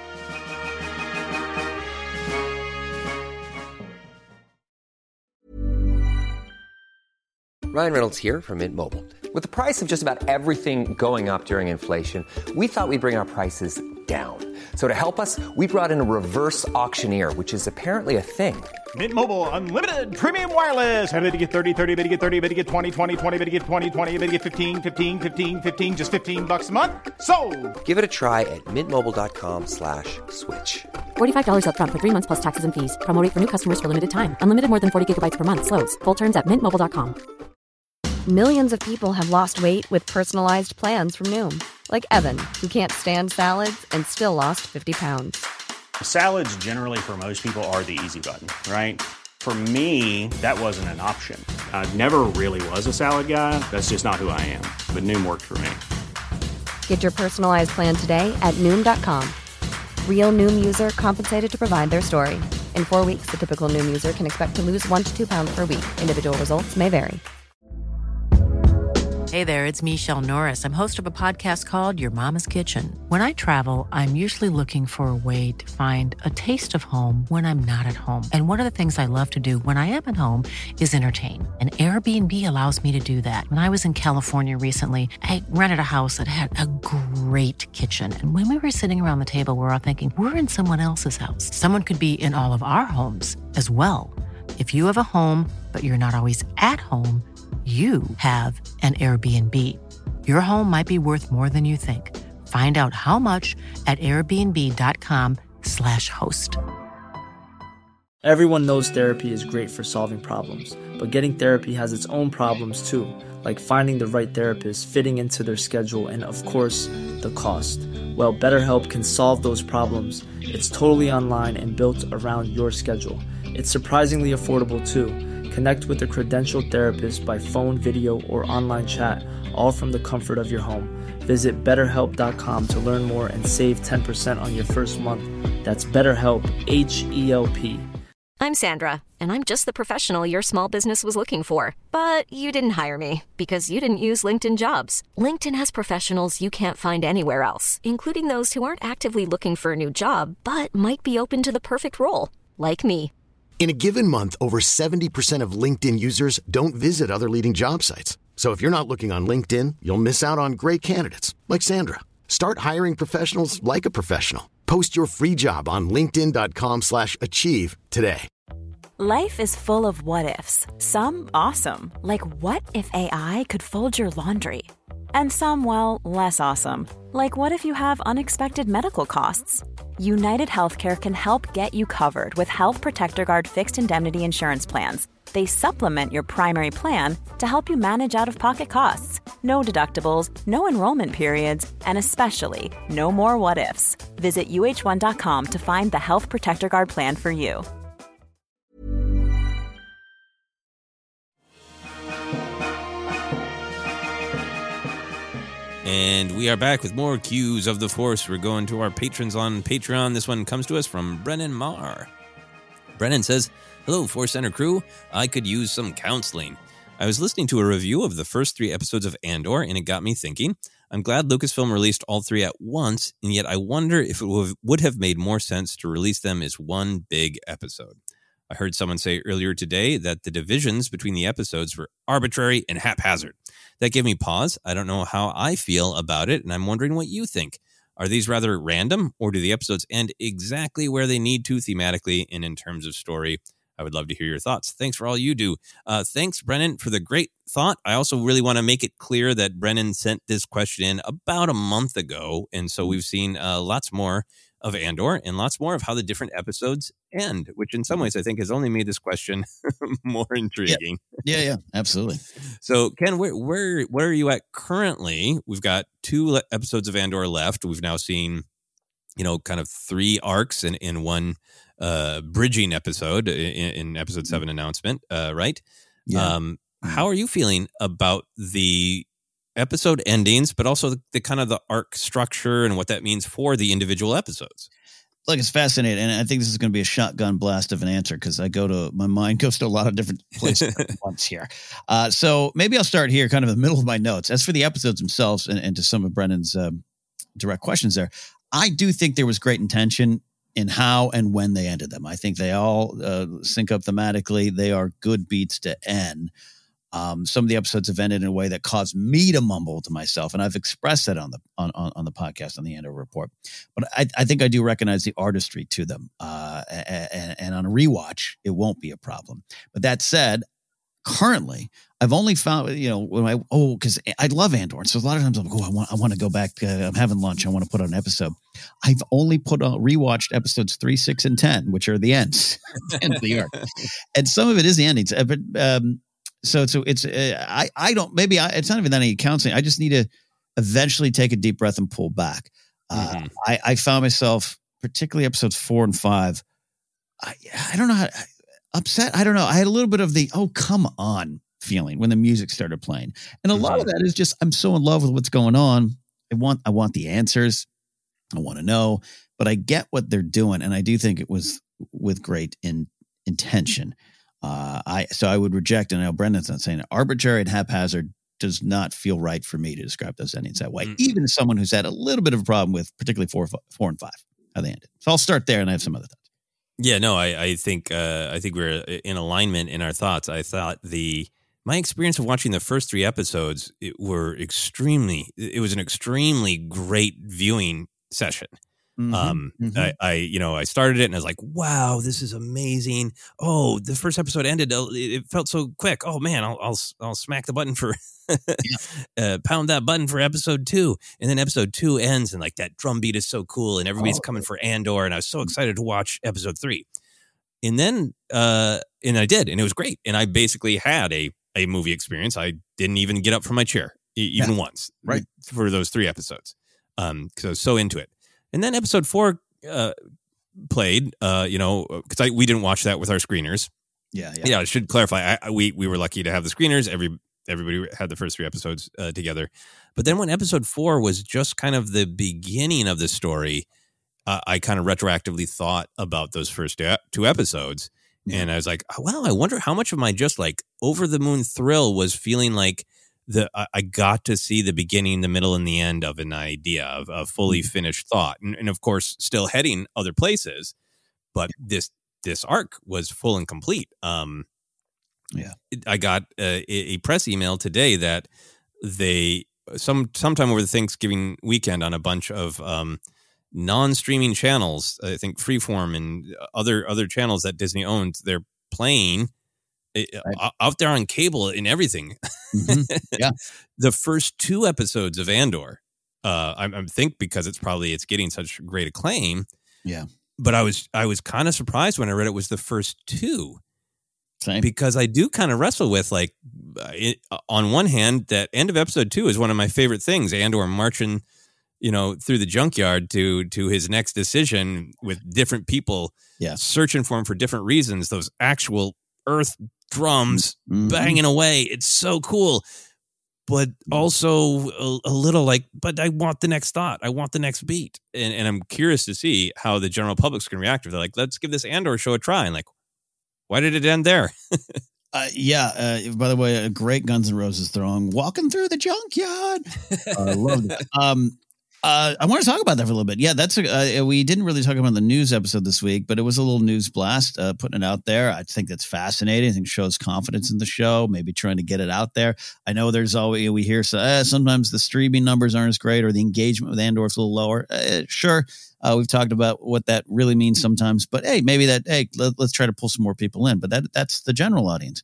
Ryan Reynolds here from Mint Mobile. With the price of just about everything going up during inflation, we thought we'd bring our prices down. So to help us, we brought in a reverse auctioneer, which is apparently a thing. Mint Mobile Unlimited Premium Wireless. How to get thirty, thirty, how to get thirty, how to get twenty, twenty, twenty, how to get twenty, twenty, how to get fifteen, fifteen, fifteen, fifteen, just fifteen bucks a month? Sold! Give it a try at mintmobile.com slash switch. forty-five dollars up front for three months plus taxes and fees. Promo rate for new customers for limited time. Unlimited more than forty gigabytes per month. Slows full terms at mint mobile dot com. Millions of people have lost weight with personalized plans from Noom. Like Evan, who can't stand salads and still lost fifty pounds. Salads generally for most people are the easy button, right? For me, that wasn't an option. I never really was a salad guy. That's just not who I am. But Noom worked for me. Get your personalized plan today at Noom dot com. Real Noom user compensated to provide their story. In four weeks, the typical Noom user can expect to lose one to two pounds per week. Individual results may vary. Hey there, it's Michelle Norris. I'm host of a podcast called Your Mama's Kitchen. When I travel, I'm usually looking for a way to find a taste of home when I'm not at home. And one of the things I love to do when I am at home is entertain. And Airbnb allows me to do that. When I was in California recently, I rented a house that had a great kitchen. And when we were sitting around the table, we were all thinking, we're in someone else's house. Someone could be in all of our homes as well. If you have a home, but you're not always at home, you have an Airbnb. Your home might be worth more than you think. Find out how much at airbnb.com slash host. Everyone knows therapy is great for solving problems, but getting therapy has its own problems too, like finding the right therapist, fitting into their schedule, and of course, the cost. Well, BetterHelp can solve those problems. It's totally online and built around your schedule. It's surprisingly affordable too. Connect with a credentialed therapist by phone, video, or online chat, all from the comfort of your home. Visit better help dot com to learn more and save ten percent on your first month. That's BetterHelp, H E L P. I'm Sandra, and I'm just the professional your small business was looking for. But you didn't hire me because you didn't use LinkedIn Jobs. LinkedIn has professionals you can't find anywhere else, including those who aren't actively looking for a new job, but might be open to the perfect role, like me. In a given month, over seventy percent of LinkedIn users don't visit other leading job sites. So if you're not looking on LinkedIn, you'll miss out on great candidates like Sandra. Start hiring professionals like a professional. Post your free job on linkedin dot com slash achieve today. Life is full of what-ifs. Some awesome, like what if A I could fold your laundry? And some, well, less awesome, like what if you have unexpected medical costs? United Healthcare can help get you covered with Health Protector Guard fixed indemnity insurance plans. They supplement your primary plan to help you manage out-of-pocket costs. No deductibles, no enrollment periods, and especially no more what-ifs. Visit U H one dot com to find the Health Protector Guard plan for you. And we are back with more Cues of the Force. We're going to our patrons on Patreon. This one comes to us from Brennan Marr. Brennan says, "Hello, Force Center crew. I could use some counseling. I was listening to a review of the first three episodes of Andor, and it got me thinking. I'm glad Lucasfilm released all three at once, and yet I wonder if it would have made more sense to release them as one big episode. I heard someone say earlier today that the divisions between the episodes were arbitrary and haphazard. That gave me pause. I don't know how I feel about it, and I'm wondering what you think. Are these rather random, or do the episodes end exactly where they need to thematically and in terms of story? I would love to hear your thoughts. Thanks for all you do." Uh, thanks, Brennan, for the great thought. I also really want to make it clear that Brennan sent this question in about a month ago, and so we've seen uh, lots more of Andor and lots more of how the different episodes end, which in some ways I think has only made this question more intriguing. Yeah, yeah, yeah, absolutely. So, Ken, where, where where are you at currently? We've got two le- episodes of Andor left. We've now seen, you know, kind of three arcs in, in one uh, bridging episode in, in episode seven announcement, uh, right? Yeah. Um, how are you feeling about the episode endings, but also the, the kind of the arc structure and what that means for the individual episodes? Look, it's fascinating, and I think this is going to be a shotgun blast of an answer because I go to my mind goes to a lot of different places at once here. Uh, so maybe I'll start here, kind of in the middle of my notes. As for the episodes themselves, and, and to some of Brennan's um, direct questions there, I do think there was great intention in how and when they ended them. I think they all uh, sync up thematically. They are good beats to end. Um, some of the episodes have ended in a way that caused me to mumble to myself, and I've expressed that on the on, on, on the podcast on the Andor Report. But I, I think I do recognize the artistry to them, uh, and, and on a rewatch, it won't be a problem. But that said, currently, I've only found, you know, when I oh, because I love Andor, so a lot of times I'm like, oh, I want I want to go back. Uh, I'm having lunch. I want to put on an episode. I've only put on rewatched episodes three, six, and ten, which are the ends, the end of the arc, and some of it is the endings, but. Um, So, so it's, uh, I, I don't, maybe I, it's not even that I need counseling. I just need to eventually take a deep breath and pull back. Uh, mm-hmm. I, I found myself, particularly episodes four and five, I, I don't know how, upset. I don't know. I had a little bit of the, oh, come on feeling when the music started playing. And a mm-hmm. lot of that is just, I'm so in love with what's going on. I want, I want the answers. I want to know, but I get what they're doing. And I do think it was with great in, intention. Uh, I so I would reject, and I know Brendan's not saying it, arbitrary and haphazard does not feel right for me to describe those endings that way, mm-hmm. even as someone who's had a little bit of a problem with particularly four, four and five, how they ended. So I'll start there, and I have some other thoughts. Yeah, no, I, I think uh, I think we're in alignment in our thoughts. I thought the my experience of watching the first three episodes it were extremely. It was an extremely great viewing session. Mm-hmm, um, mm-hmm. I, I, you know, I started it and I was like, wow, this is amazing. Oh, the first episode ended. It felt so quick. Oh man, I'll, I'll, I'll smack the button for, yeah. uh, pound that button for episode two. And then episode two ends and like that drum beat is so cool. And everybody's oh. coming for Andor. And I was so excited to watch episode three. And then, uh, and I did, and it was great. And I basically had a, a movie experience. I didn't even get up from my chair even yeah. once, right? For those three episodes. Um, cause I was so into it. And then episode four uh, played, uh, you know, because we didn't watch that with our screeners. Yeah, yeah. Yeah, I should clarify. I, we we were lucky to have the screeners. Every everybody had the first three episodes uh, together. But then when episode four was just kind of the beginning of the story, uh, I kind of retroactively thought about those first two episodes, yeah. and I was like, well, I wonder how much of my just like over the moon thrill was feeling like. The I got to see the beginning, the middle, and the end of an idea of a fully finished thought, and, and of course, still heading other places. But this this arc was full and complete. Um, Yeah, I got a, a press email today that they some sometime over the Thanksgiving weekend on a bunch of um, non-streaming channels, I think Freeform and other other channels that Disney owns, they're playing right. out there on cable and everything. Mm-hmm. Yeah, the first two episodes of Andor. Uh, I, I think because it's probably it's getting such great acclaim. Yeah, but I was I was kind of surprised when I read it was the first two. Same. Because I do kind of wrestle with, like, it, on one hand, that end of episode two is one of my favorite things. Andor marching, you know, through the junkyard to to his next decision with different people yeah. searching for him for different reasons. Those actual Earth drums mm-hmm. banging away. It's so cool. But also a, a little like, but I want the next thought. I want the next beat. And, and I'm curious to see how the general public's going to react. If they're like, let's give this Andor show a try. And like, why did it end there? uh, yeah. Uh, by the way, a great Guns N' Roses throwing "Walking Through the Junkyard." I uh, love it. Um, uh, I want to talk about that for a little bit. Yeah, that's a, uh, we didn't really talk about the news episode this week, but it was a little news blast, uh, putting it out there. I think that's fascinating. I think it shows confidence in the show, maybe trying to get it out there. I know there's always, we hear so, uh, sometimes the streaming numbers aren't as great or the engagement with Andor is a little lower. Uh, sure. Uh, we've talked about what that really means sometimes, but hey, maybe that, hey, let, let's try to pull some more people in, but that that's the general audience.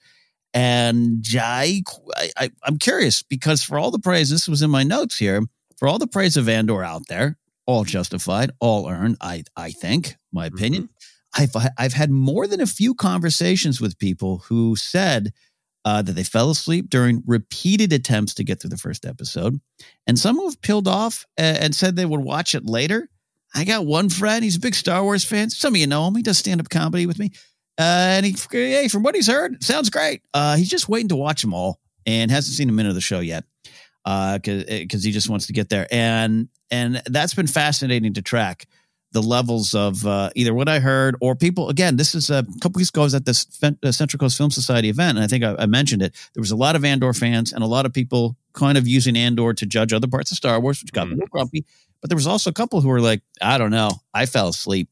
And I, I, I'm curious because for all the praise, this was in my notes here, for all the praise of Andor out there, all justified, all earned, I, I think, my opinion, mm-hmm. I've, I've had more than a few conversations with people who said uh, that they fell asleep during repeated attempts to get through the first episode. And some who have peeled off and, and said they would watch it later. I got one friend. He's a big Star Wars fan. Some of you know him. He does stand-up comedy with me. Uh, and he, hey, from what he's heard, sounds great. Uh, he's just waiting to watch them all and hasn't seen a minute of the show yet uh, because he just wants to get there. And and that's been fascinating to track the levels of uh, either what I heard or people. Again, this is a couple weeks ago. I was at this Central Coast Film Society event, and I think I, I mentioned it. There was a lot of Andor fans and a lot of people kind of using Andor to judge other parts of Star Wars, which got mm-hmm. a little grumpy. But there was also a couple who were like, I don't know, I fell asleep.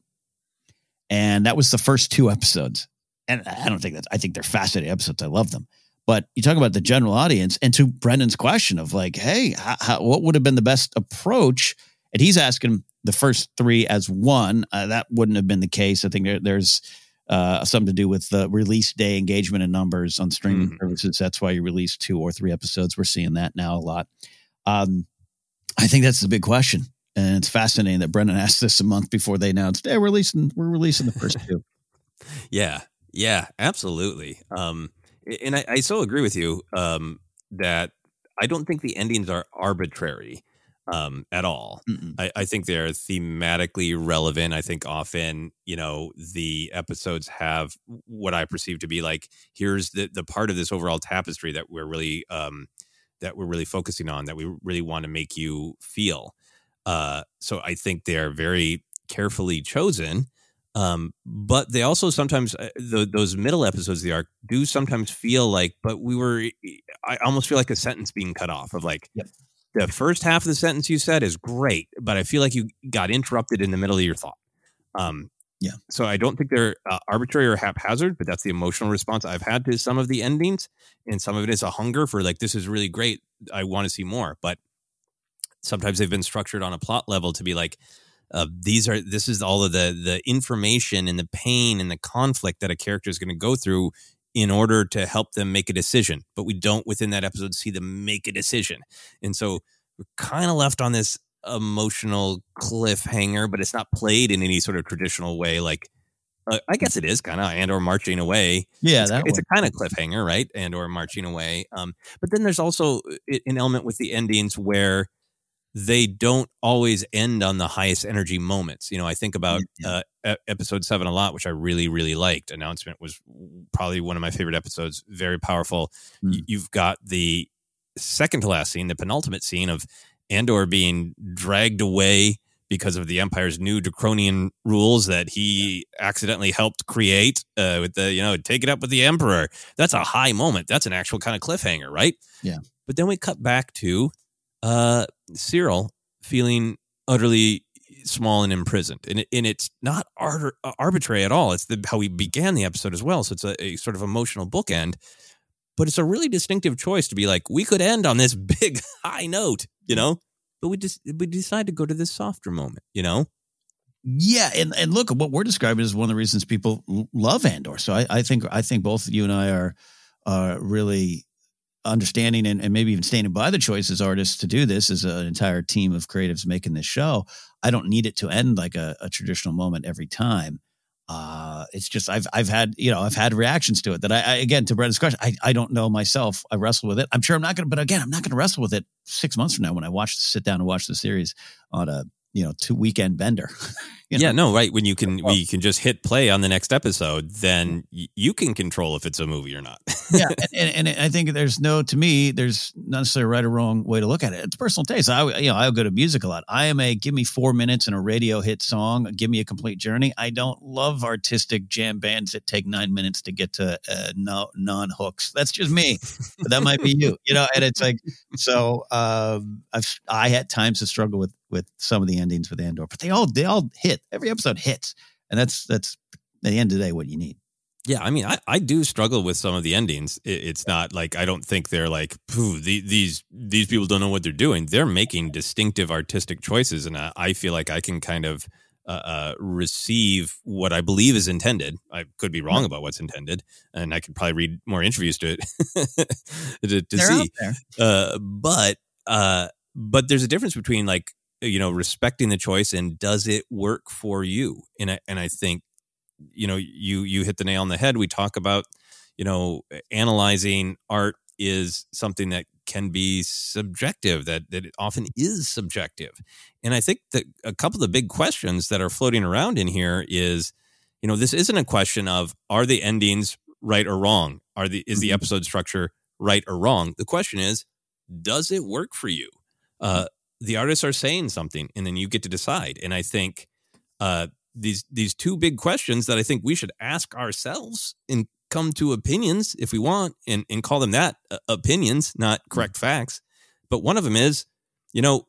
And that was the first two episodes. And I don't think that, I think they're fascinating episodes. I love them. But you talk about the general audience and to Brendan's question of like, hey, how, how, what would have been the best approach? And he's asking the first three as one. Uh, that wouldn't have been the case. I think there, there's uh, something to do with the release day engagement and numbers on streaming mm-hmm. services. That's why you release two or three episodes. We're seeing that now a lot. Um, I think that's the big question. And it's fascinating that Brendan asked this a month before they announced, hey, we're releasing, we're releasing the first two. Yeah. Yeah, absolutely. Um, and I, I so agree with you um, that I don't think the endings are arbitrary um, at all. I, I think they're thematically relevant. I think often, you know, the episodes have what I perceive to be like, here's the, the part of this overall tapestry that we're really, um, that we're really focusing on, that we really want to make you feel. Uh, so I think they are very carefully chosen, um, but they also sometimes uh, the, those middle episodes of the arc do sometimes feel like, but we were, I almost feel like a sentence being cut off of like yep. the first half of the sentence you said is great, but I feel like you got interrupted in the middle of your thought. Um, yeah. So I don't think they're uh, arbitrary or haphazard, but that's the emotional response I've had to some of the endings, and some of it is a hunger for like, this is really great. I want to see more, but sometimes they've been structured on a plot level to be like, uh, these are, this is all of the, the information and the pain and the conflict that a character is going to go through in order to help them make a decision. But we don't within that episode see them make a decision. And so we're kind of left on this emotional cliffhanger, but it's not played in any sort of traditional way. Like, uh, I guess it is kind of Andor marching away. Yeah, it's, that it's one. a kind of cliffhanger, right? Andor marching away. Um, but then there's also an element with the endings where they don't always end on the highest energy moments. You know, I think about uh, episode seven a lot, which I really, really liked. Announcement was probably one of my favorite episodes. Very powerful. Mm. You've got the second to last scene, the penultimate scene of Andor being dragged away because of the Empire's new draconian rules that he accidentally helped create uh, with the, you know, take it up with the Emperor. That's a high moment. That's an actual kind of cliffhanger, right? Yeah. But then we cut back to uh, Cyril feeling utterly small and imprisoned, and it, and it's not ar- arbitrary at all. It's the, how we began the episode as well. So it's a, a sort of emotional bookend, but it's a really distinctive choice to be like, we could end on this big high note, you know, but we just we decide to go to this softer moment, you know. Yeah, and, and look, what we're describing is one of the reasons people love Andor. So I, I think I think both you and I are are really understanding and, and maybe even standing by the choice as artists to do this as an entire team of creatives making this show. I don't need it to end like a, a traditional moment every time. Uh, it's just I've I've had you know I've had reactions to it that I, I again to Brendan's question I I don't know myself. I wrestle with it. I'm sure I'm not going to, but again I'm not going to wrestle with it six months from now when I watch sit down and watch the series on a you know two weekend bender. You know? Yeah, no, right. When you can, we can just hit play on the next episode, then y- you can control if it's a movie or not. Yeah, and, and, and I think there's no, to me, there's not necessarily a right or wrong way to look at it. It's personal taste. I, you know, I go to music a lot. I am a give me four minutes and a radio hit song, give me a complete journey. I don't love artistic jam bands that take nine minutes to get to uh, no non hooks. That's just me. But that might be you, you know. And it's like so. Um, I've I had times to struggle with with some of the endings with Andor, but they all they all hit. Every episode hits, and that's that's at the end of the day what you need. Yeah, I mean, I, I do struggle with some of the endings. It, it's not like I don't think they're like the, these these people don't know what they're doing. They're making distinctive artistic choices, and I, I feel like I can kind of uh, uh, receive what I believe is intended. I could be wrong about what's intended, and I could probably read more interviews to it to, to see. Uh, but uh, but there's a difference between like, you know, respecting the choice and does it work for you? And I, and I think, you know, you, you hit the nail on the head. We talk about, you know, analyzing art is something that can be subjective, that, that it often is subjective. And I think that a couple of the big questions that are floating around in here is, you know, this isn't a question of, are the endings right or wrong? Are the, is the episode structure right or wrong? The question is, does it work for you? Uh, the artists are saying something, and then you get to decide. And I think uh, these these two big questions that I think we should ask ourselves and come to opinions if we want, and, and call them that, uh, opinions, not correct facts. But one of them is, you know,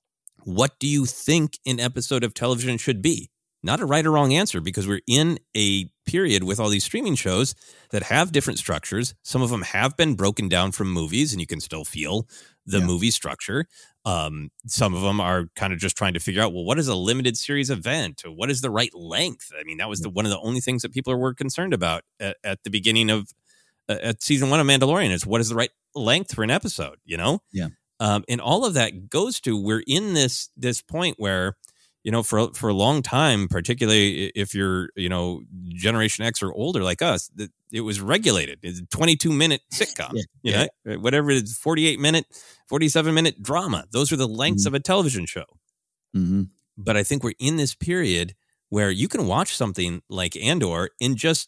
what do you think an episode of television should be? Not a right or wrong answer, because we're in a period with all these streaming shows that have different structures. Some of them have been broken down from movies, and you can still feel the yeah. movie structure. Um, some of them are kind of just trying to figure out, well, what is a limited series event? Or what is the right length? I mean, that was the, one of the only things that people were concerned about at, at the beginning of uh, at season one of Mandalorian is what is the right length for an episode, you know? Yeah. Um, and all of that goes to, we're in this, this point where, you know, for, for a long time, particularly if you're, you know, Generation X or older like us, that it was regulated. It's a twenty-two minute sitcom, yeah, you yeah. know, whatever it is, forty-eight minute, forty-seven minute drama. Those are the lengths mm-hmm. of a television show. Mm-hmm. But I think we're in this period where you can watch something like Andor and just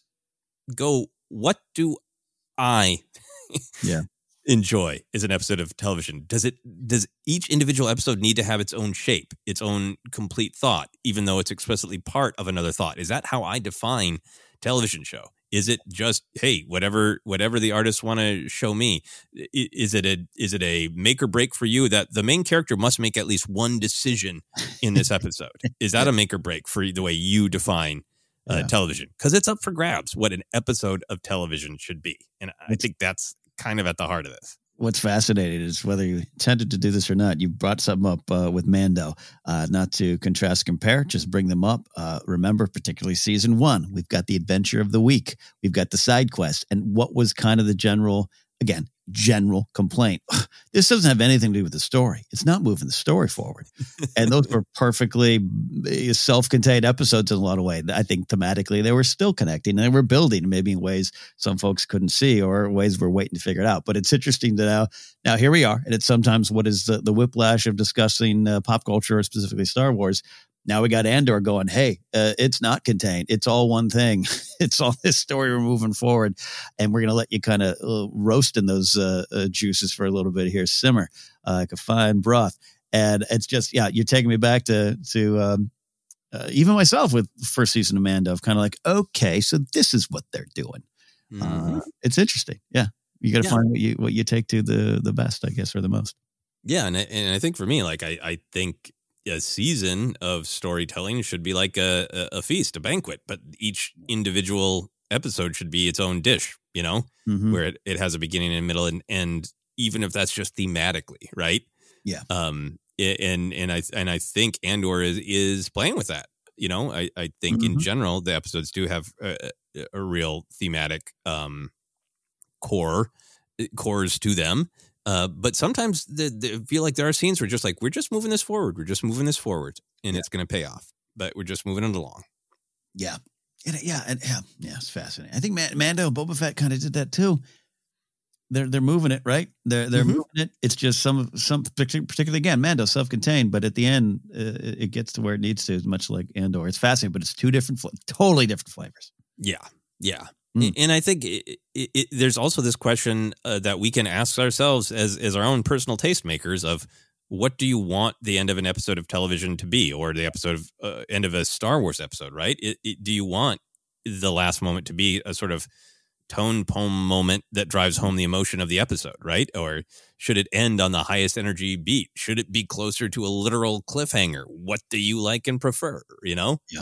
go, what do I yeah. enjoy as an episode of television? Does it, does each individual episode need to have its own shape, its own complete thought, even though it's explicitly part of another thought? Is that how I define television show? Is it just, hey, whatever whatever the artists want to show me? Is it a is it a make or break for you that the main character must make at least one decision in this episode? Is that a make or break for the way you define uh, yeah. television? Because it's up for grabs what an episode of television should be. And I think that's kind of at the heart of this. What's fascinating is whether you intended to do this or not, you brought something up uh, with Mando, uh, not to contrast, compare, just bring them up. Uh, remember, particularly season one, we've got the adventure of the week. We've got the side quest. And what was kind of the general, again, general complaint? This doesn't have anything to do with the story. It's not moving the story forward. And those were perfectly self-contained episodes in a lot of ways. I think thematically they were still connecting and they were building, maybe in ways some folks couldn't see or ways we're waiting to figure it out. But it's interesting to now, now here we are. And it's sometimes what is the, the whiplash of discussing uh, pop culture, or specifically Star Wars. Now we got Andor going, hey, uh, it's not contained. It's all one thing. It's all this story we're moving forward. And we're going to let you kind of uh, roast in those uh, uh, juices for a little bit here, simmer uh, like a fine broth. And it's just, yeah, you're taking me back to, to um, uh, even myself with the first season of Mando, of kind of like, okay, so this is what they're doing. Mm-hmm. Uh, it's interesting. Yeah. You got to yeah. find what you, what you take to the, the best, I guess, or the most. Yeah. And, and I think for me, like, I, I think, a season of storytelling should be like a, a, a feast, a banquet, but each individual episode should be its own dish, you know, Mhm. where it, it has a beginning and middle and end, even if that's just thematically, right? Yeah. Um, i- and and I and I think Andor is is playing with that. You know, I I think in Mhm. general the episodes do have a, a- a real thematic um core cores to them. Uh, but sometimes the, the, I feel like there are scenes where just like we're just moving this forward, we're just moving this forward, and it's going to pay off. But we're just moving it along. Yeah. And, yeah. And, yeah. Yeah. It's fascinating. I think Man- Mando and Boba Fett kind of did that too. They're they're moving it, right? They're they're Mhm. moving it. It's just some some partic- particularly again, Mando self-contained, but at the end, uh, it gets to where it needs to. Much like Andor, it's fascinating, but it's two different, fl- totally different flavors. Yeah, yeah. Mm. And I think it, it, it, there's also this question uh, that we can ask ourselves as as our own personal tastemakers of what do you want the end of an episode of television to be, or the episode of uh, end of a Star Wars episode, right? It, it, do you want the last moment to be a sort of tone poem moment that drives home the emotion of the episode, right? Or should it end on the highest energy beat? Should it be closer to a literal cliffhanger? What do you like and prefer, you know? Yeah.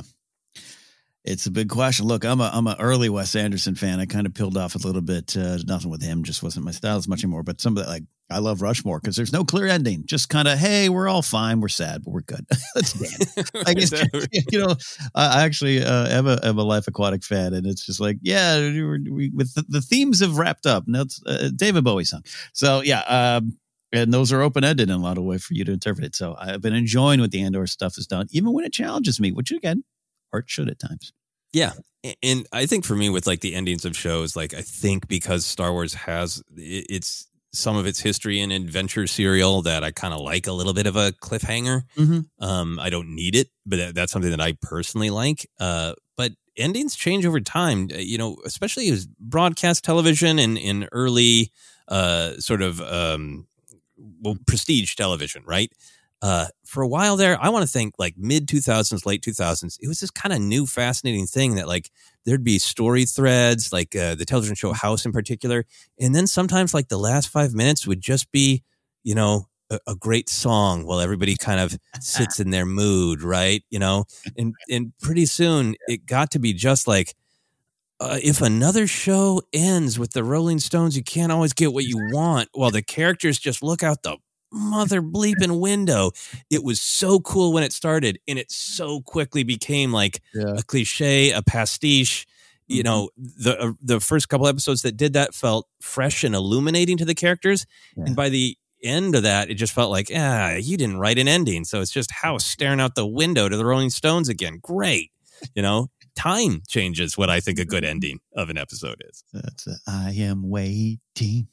It's a big question. Look, I'm a I'm an early Wes Anderson fan. I kind of peeled off a little bit. Uh, nothing with him, just wasn't my style as much anymore. But some of that, like I love Rushmore because there's no clear ending. Just kind of, hey, we're all fine, we're sad, but we're good. Let's dance. I guess you know. I actually uh, am a am a Life Aquatic fan, and it's just like, yeah, we, we, with the, the themes have wrapped up. And that's uh, David Bowie song. So yeah, um, and those are open ended in a lot of ways for you to interpret it. So I've been enjoying what the Andor stuff has done, even when it challenges me, which again. Art should at times. Yeah. And I think for me with like the endings of shows, like I think because Star Wars has it's some of its history and adventure serial that I kind of like a little bit of a cliffhanger. Mm-hmm. Um, I don't need it, but that's something that I personally like. Uh, but endings change over time, you know, especially as broadcast television and in early uh, sort of um, well, prestige television, right? Uh, for a while there, I want to think like mid two thousands, late two thousands, it was this kind of new fascinating thing that like there'd be story threads, like uh, the television show House in particular. And then sometimes like the last five minutes would just be, you know, a, a great song while everybody kind of sits in their mood, right? You know, and, and pretty soon it got to be just like, uh, if another show ends with the Rolling Stones, you can't always get what you want while the characters just look out the mother bleeping window. It was so cool when it started, and it so quickly became like yeah. a cliche, a pastiche. Mm-hmm. You know, the uh, the first couple episodes that did that felt fresh and illuminating to the characters, yeah. and by the end of that, it just felt like, ah, you didn't write an ending, so it's just House staring out the window to the Rolling Stones again. Great, you know. Time changes what I think a good ending of an episode is. That's a, I am waiting.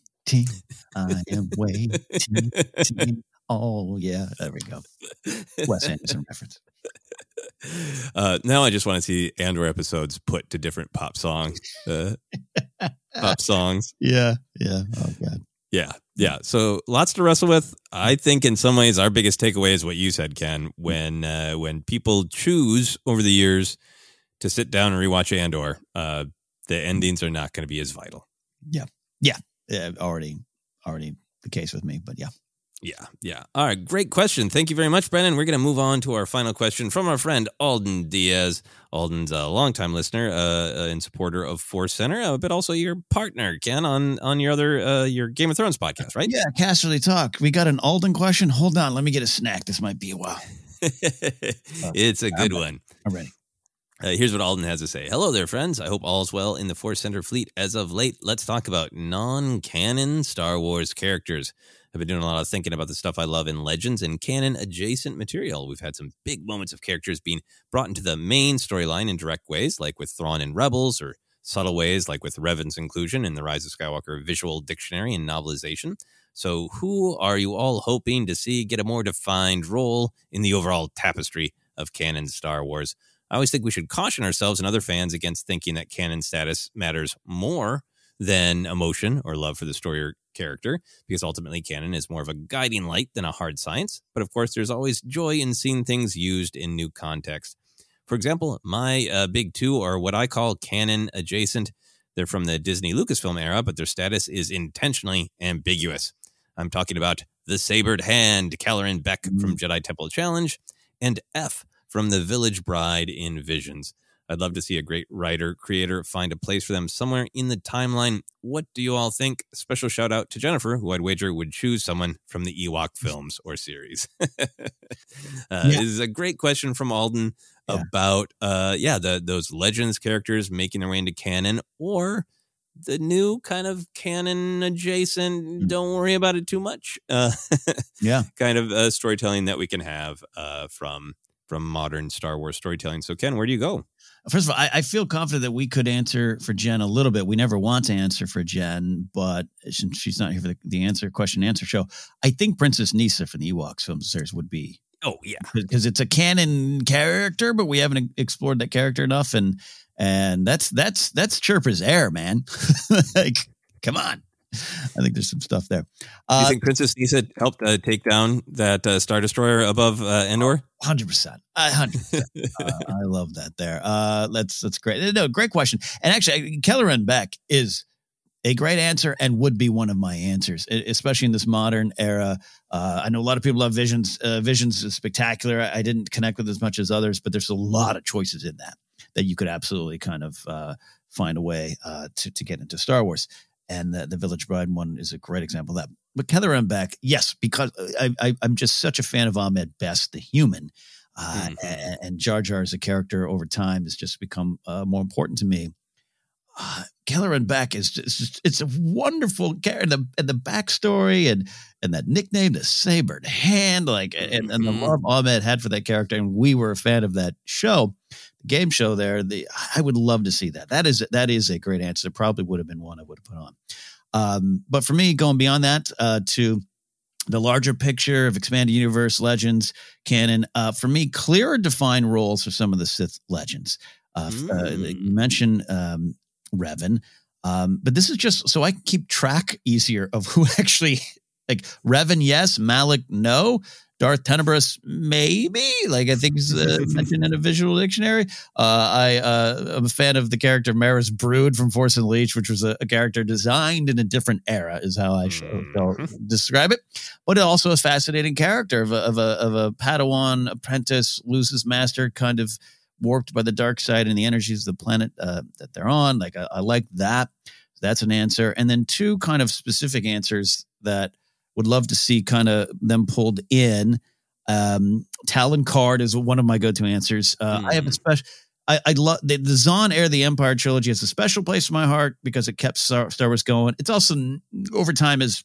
I am waiting. Oh, yeah. There we go. Wes Anderson reference. Uh, now I just want to see Andor episodes put to different pop songs. Uh, pop songs. Yeah. Yeah. Oh, God. Yeah. Yeah. So lots to wrestle with. I think in some ways our biggest takeaway is what you said, Ken, when, uh, when people choose over the years to sit down and rewatch Andor, uh, the endings are not going to be as vital. Yeah. Yeah. Yeah, already, already the case with me, but yeah. Yeah, yeah. All right, great question. Thank you very much, Brennan. We're going to move on to our final question from our friend Alden Diaz. Alden's a longtime listener uh, and supporter of Force Center, uh, but also your partner, Ken, on on your other uh, your Game of Thrones podcast, right? Yeah, Casterly Talk. We got an Alden question. Hold on, let me get a snack. This might be a while. It's a good I'm one. I'm ready. Uh, here's what Alden has to say. Hello there, friends. I hope all is well in the Force Center fleet. As of late, let's talk about non-canon Star Wars characters. I've been doing a lot of thinking about the stuff I love in Legends and canon-adjacent material. We've had some big moments of characters being brought into the main storyline in direct ways, like with Thrawn in Rebels, or subtle ways, like with Revan's inclusion in the Rise of Skywalker visual dictionary and novelization. So who are you all hoping to see get a more defined role in the overall tapestry of canon Star Wars? I always think we should caution ourselves and other fans against thinking that canon status matters more than emotion or love for the story or character, because ultimately canon is more of a guiding light than a hard science. But of course, there's always joy in seeing things used in new context. For example, my uh, big two are what I call canon adjacent. They're from the Disney Lucasfilm era, but their status is intentionally ambiguous. I'm talking about the Sabered Hand, Kelleran Beck from Jedi Temple Challenge, and F from The Village Bride in Visions. I'd love to see a great writer, creator find a place for them somewhere in the timeline. What do you all think? Special shout out to Jennifer, who I'd wager would choose someone from the Ewok films or series. uh, yeah. This is a great question from Alden yeah. about, uh, yeah, the those Legends characters making their way into canon, or the new kind of canon adjacent, mm. don't worry about it too much, uh, yeah, kind of uh, storytelling that we can have uh, from from modern Star Wars storytelling. So, Ken, where do you go? First of all, I, I feel confident that we could answer for Jen a little bit. We never want to answer for Jen, but since she's not here for the, the answer question answer show, I think Princess Kneesaa from the Ewoks film series would be. Oh yeah, because it's a canon character, but we haven't explored that character enough, and and that's that's that's Chirpa's heir, man. Like, come on. I think there's some stuff there. Uh, you think Princess Kneesaa helped uh, take down that uh, Star Destroyer above uh, Endor? one hundred percent. one hundred percent. uh, I love that there. Uh, that's that's great. No, great question. And actually, Kelleran Beck is a great answer and would be one of my answers, especially in this modern era. Uh, I know a lot of people love Visions. Uh, Visions is spectacular. I didn't connect with as much as others, but there's a lot of choices in that that you could absolutely kind of uh, find a way uh, to, to get into Star Wars. And the, the Village Bride one is a great example of that. But Kelleran Beck, yes, because I, I, I'm just such a fan of Ahmed Best, the human. Uh, mm-hmm. and, and Jar Jar as a character over time has just become uh, more important to me. Uh, Kelleran Beck is just, it's a wonderful character. And the, and the backstory and, and that nickname, the Sabered Hand, like, and, and the love Ahmed had for that character. And we were a fan of that show. Game show there, the I would love to see that. That is that is a great answer. It probably would have been one I would have put on. Um, but for me, going beyond that uh, to the larger picture of expanded universe, Legends, canon, uh, for me, clearer defined roles for some of the Sith legends. Uh, mm. uh, you mentioned um, Revan, um, but this is just so I can keep track easier of who actually like Revan. Yes, Malak. No. Darth Tenebrous, maybe. Like, I think he's uh, mentioned in a visual dictionary. Uh, I, uh, I'm a fan of the character Maris Brood from Force Unleashed, which was a, a character designed in a different era, is how I shall, shall describe it. But also a fascinating character of a, of a, of a Padawan apprentice, loses master, kind of warped by the dark side and the energies of the planet uh, that they're on. Like, I, I like that. That's an answer. And then two kind of specific answers that would love to see kind of them pulled in. Um, Talon Card is one of my go-to answers. Uh, mm. I have a special, I, I love the, the Zahn Heir of the Empire trilogy has a special place in my heart because it kept Star, Star Wars going. It's also over time is,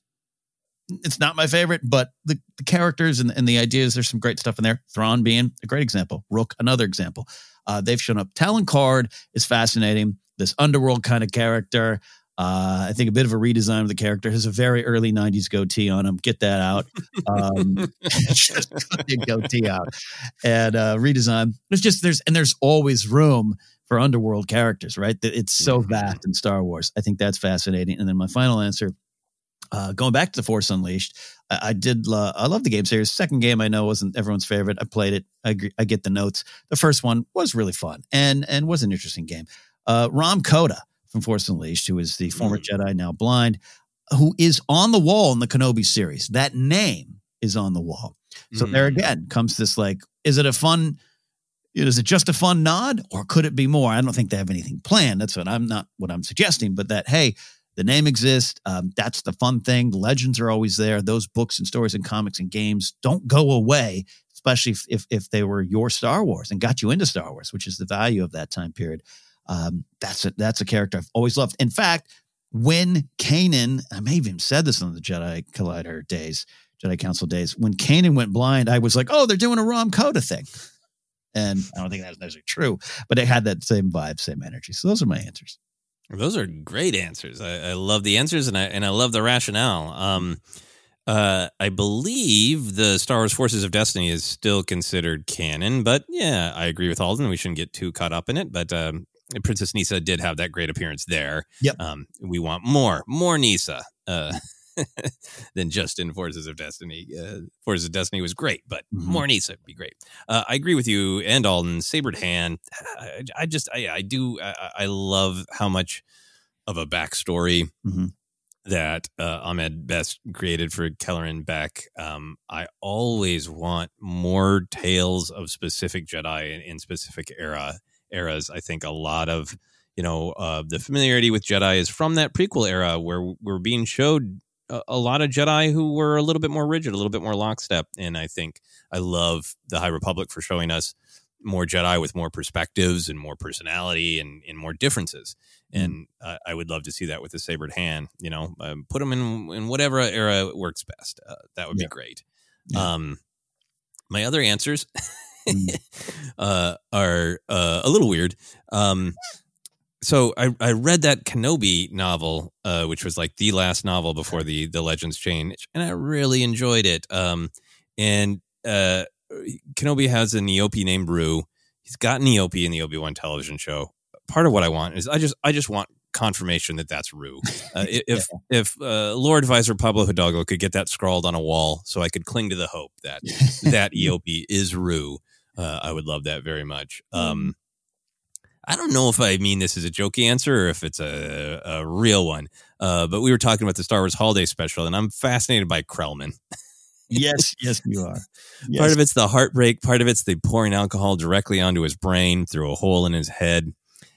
it's not my favorite, but the, the characters and, and the ideas, there's some great stuff in there. Thrawn being a great example. Rook, another example. Uh, they've shown up. Talon Card is fascinating. This underworld kind of character. Uh, I think a bit of a redesign of the character. Has a very early nineties goatee on him. Get that out. Um, just cut the goatee out and uh, redesign. There's just there's and there's always room for underworld characters, right? It's so vast in Star Wars. I think that's fascinating. And then my final answer, uh, going back to the Force Unleashed, I, I did. Lo- I love the game series. Second game I know wasn't everyone's favorite. I played it. I agree, I get the notes. The first one was really fun and and was an interesting game. Uh, Ram Koda from Force Unleashed, who is the former mm. Jedi, now blind, who is on the wall in the Kenobi series. That name is on the wall. So mm. there again comes this like, is it a fun, is it just a fun nod or could it be more? I don't think they have anything planned. That's what I'm not, what I'm suggesting, but that, hey, the name exists. Um, that's the fun thing. The legends are always there. Those books and stories and comics and games don't go away, especially if, if, if they were your Star Wars and got you into Star Wars, which is the value of that time period. Um, that's a, that's a character I've always loved. In fact, when Kanan, I may have even said this on the Jedi Collider days, Jedi Council days, when Kanan went blind, I was like, oh, they're doing a Ram Koda thing. And I don't think that's necessarily true, but it had that same vibe, same energy. So those are my answers. Those are great answers. I, I love the answers and I, and I love the rationale. Um, uh, I believe the Star Wars Forces of Destiny is still considered canon, but yeah, I agree with Alden. We shouldn't get too caught up in it, but, um, Princess Kneesaa did have that great appearance there. Yep. Um, we want more, more Kneesaa uh, than just in Forces of Destiny. Uh, Forces of Destiny was great, but mm-hmm. more Kneesaa would be great. Uh, I agree with you and Alden. Sabered Hand. I, I just, I, I do, I, I love how much of a backstory mm-hmm. that uh, Ahmed Best created for Kelleran Beck. Um, I always want more tales of specific Jedi in, in specific era eras. I think a lot of, you know, uh, the familiarity with Jedi is from that prequel era where we're being showed a, a lot of Jedi who were a little bit more rigid, a little bit more lockstep. And I think I love the High Republic for showing us more Jedi with more perspectives and more personality and, and more differences. And uh, I would love to see that with the Sabered Hand, you know, um, put them in, in whatever era works best. Uh, that would yeah. be great. Yeah. Um, my other answers uh, are uh, a little weird. Um, so I, I read that Kenobi novel, uh, which was like the last novel before the, the Legends change, and I really enjoyed it. Um, and uh, Kenobi has a Neopi named Rue. He's got Neopi in the Obi-Wan television show. Part of what I want is I just I just want confirmation that that's Rue. Uh, if yeah. if uh, Lord Visor Pablo Hidalgo could get that scrawled on a wall, so I could cling to the hope that that E O P is Rue, uh, I would love that very much. Um, I don't know if I mean this as a jokey answer or if it's a, a real one, uh, but we were talking about the Star Wars Holiday Special, and I'm fascinated by Krellman. Yes, yes, you are. Yes. Part of it's the heartbreak. Part of it's the pouring alcohol directly onto his brain through a hole in his head.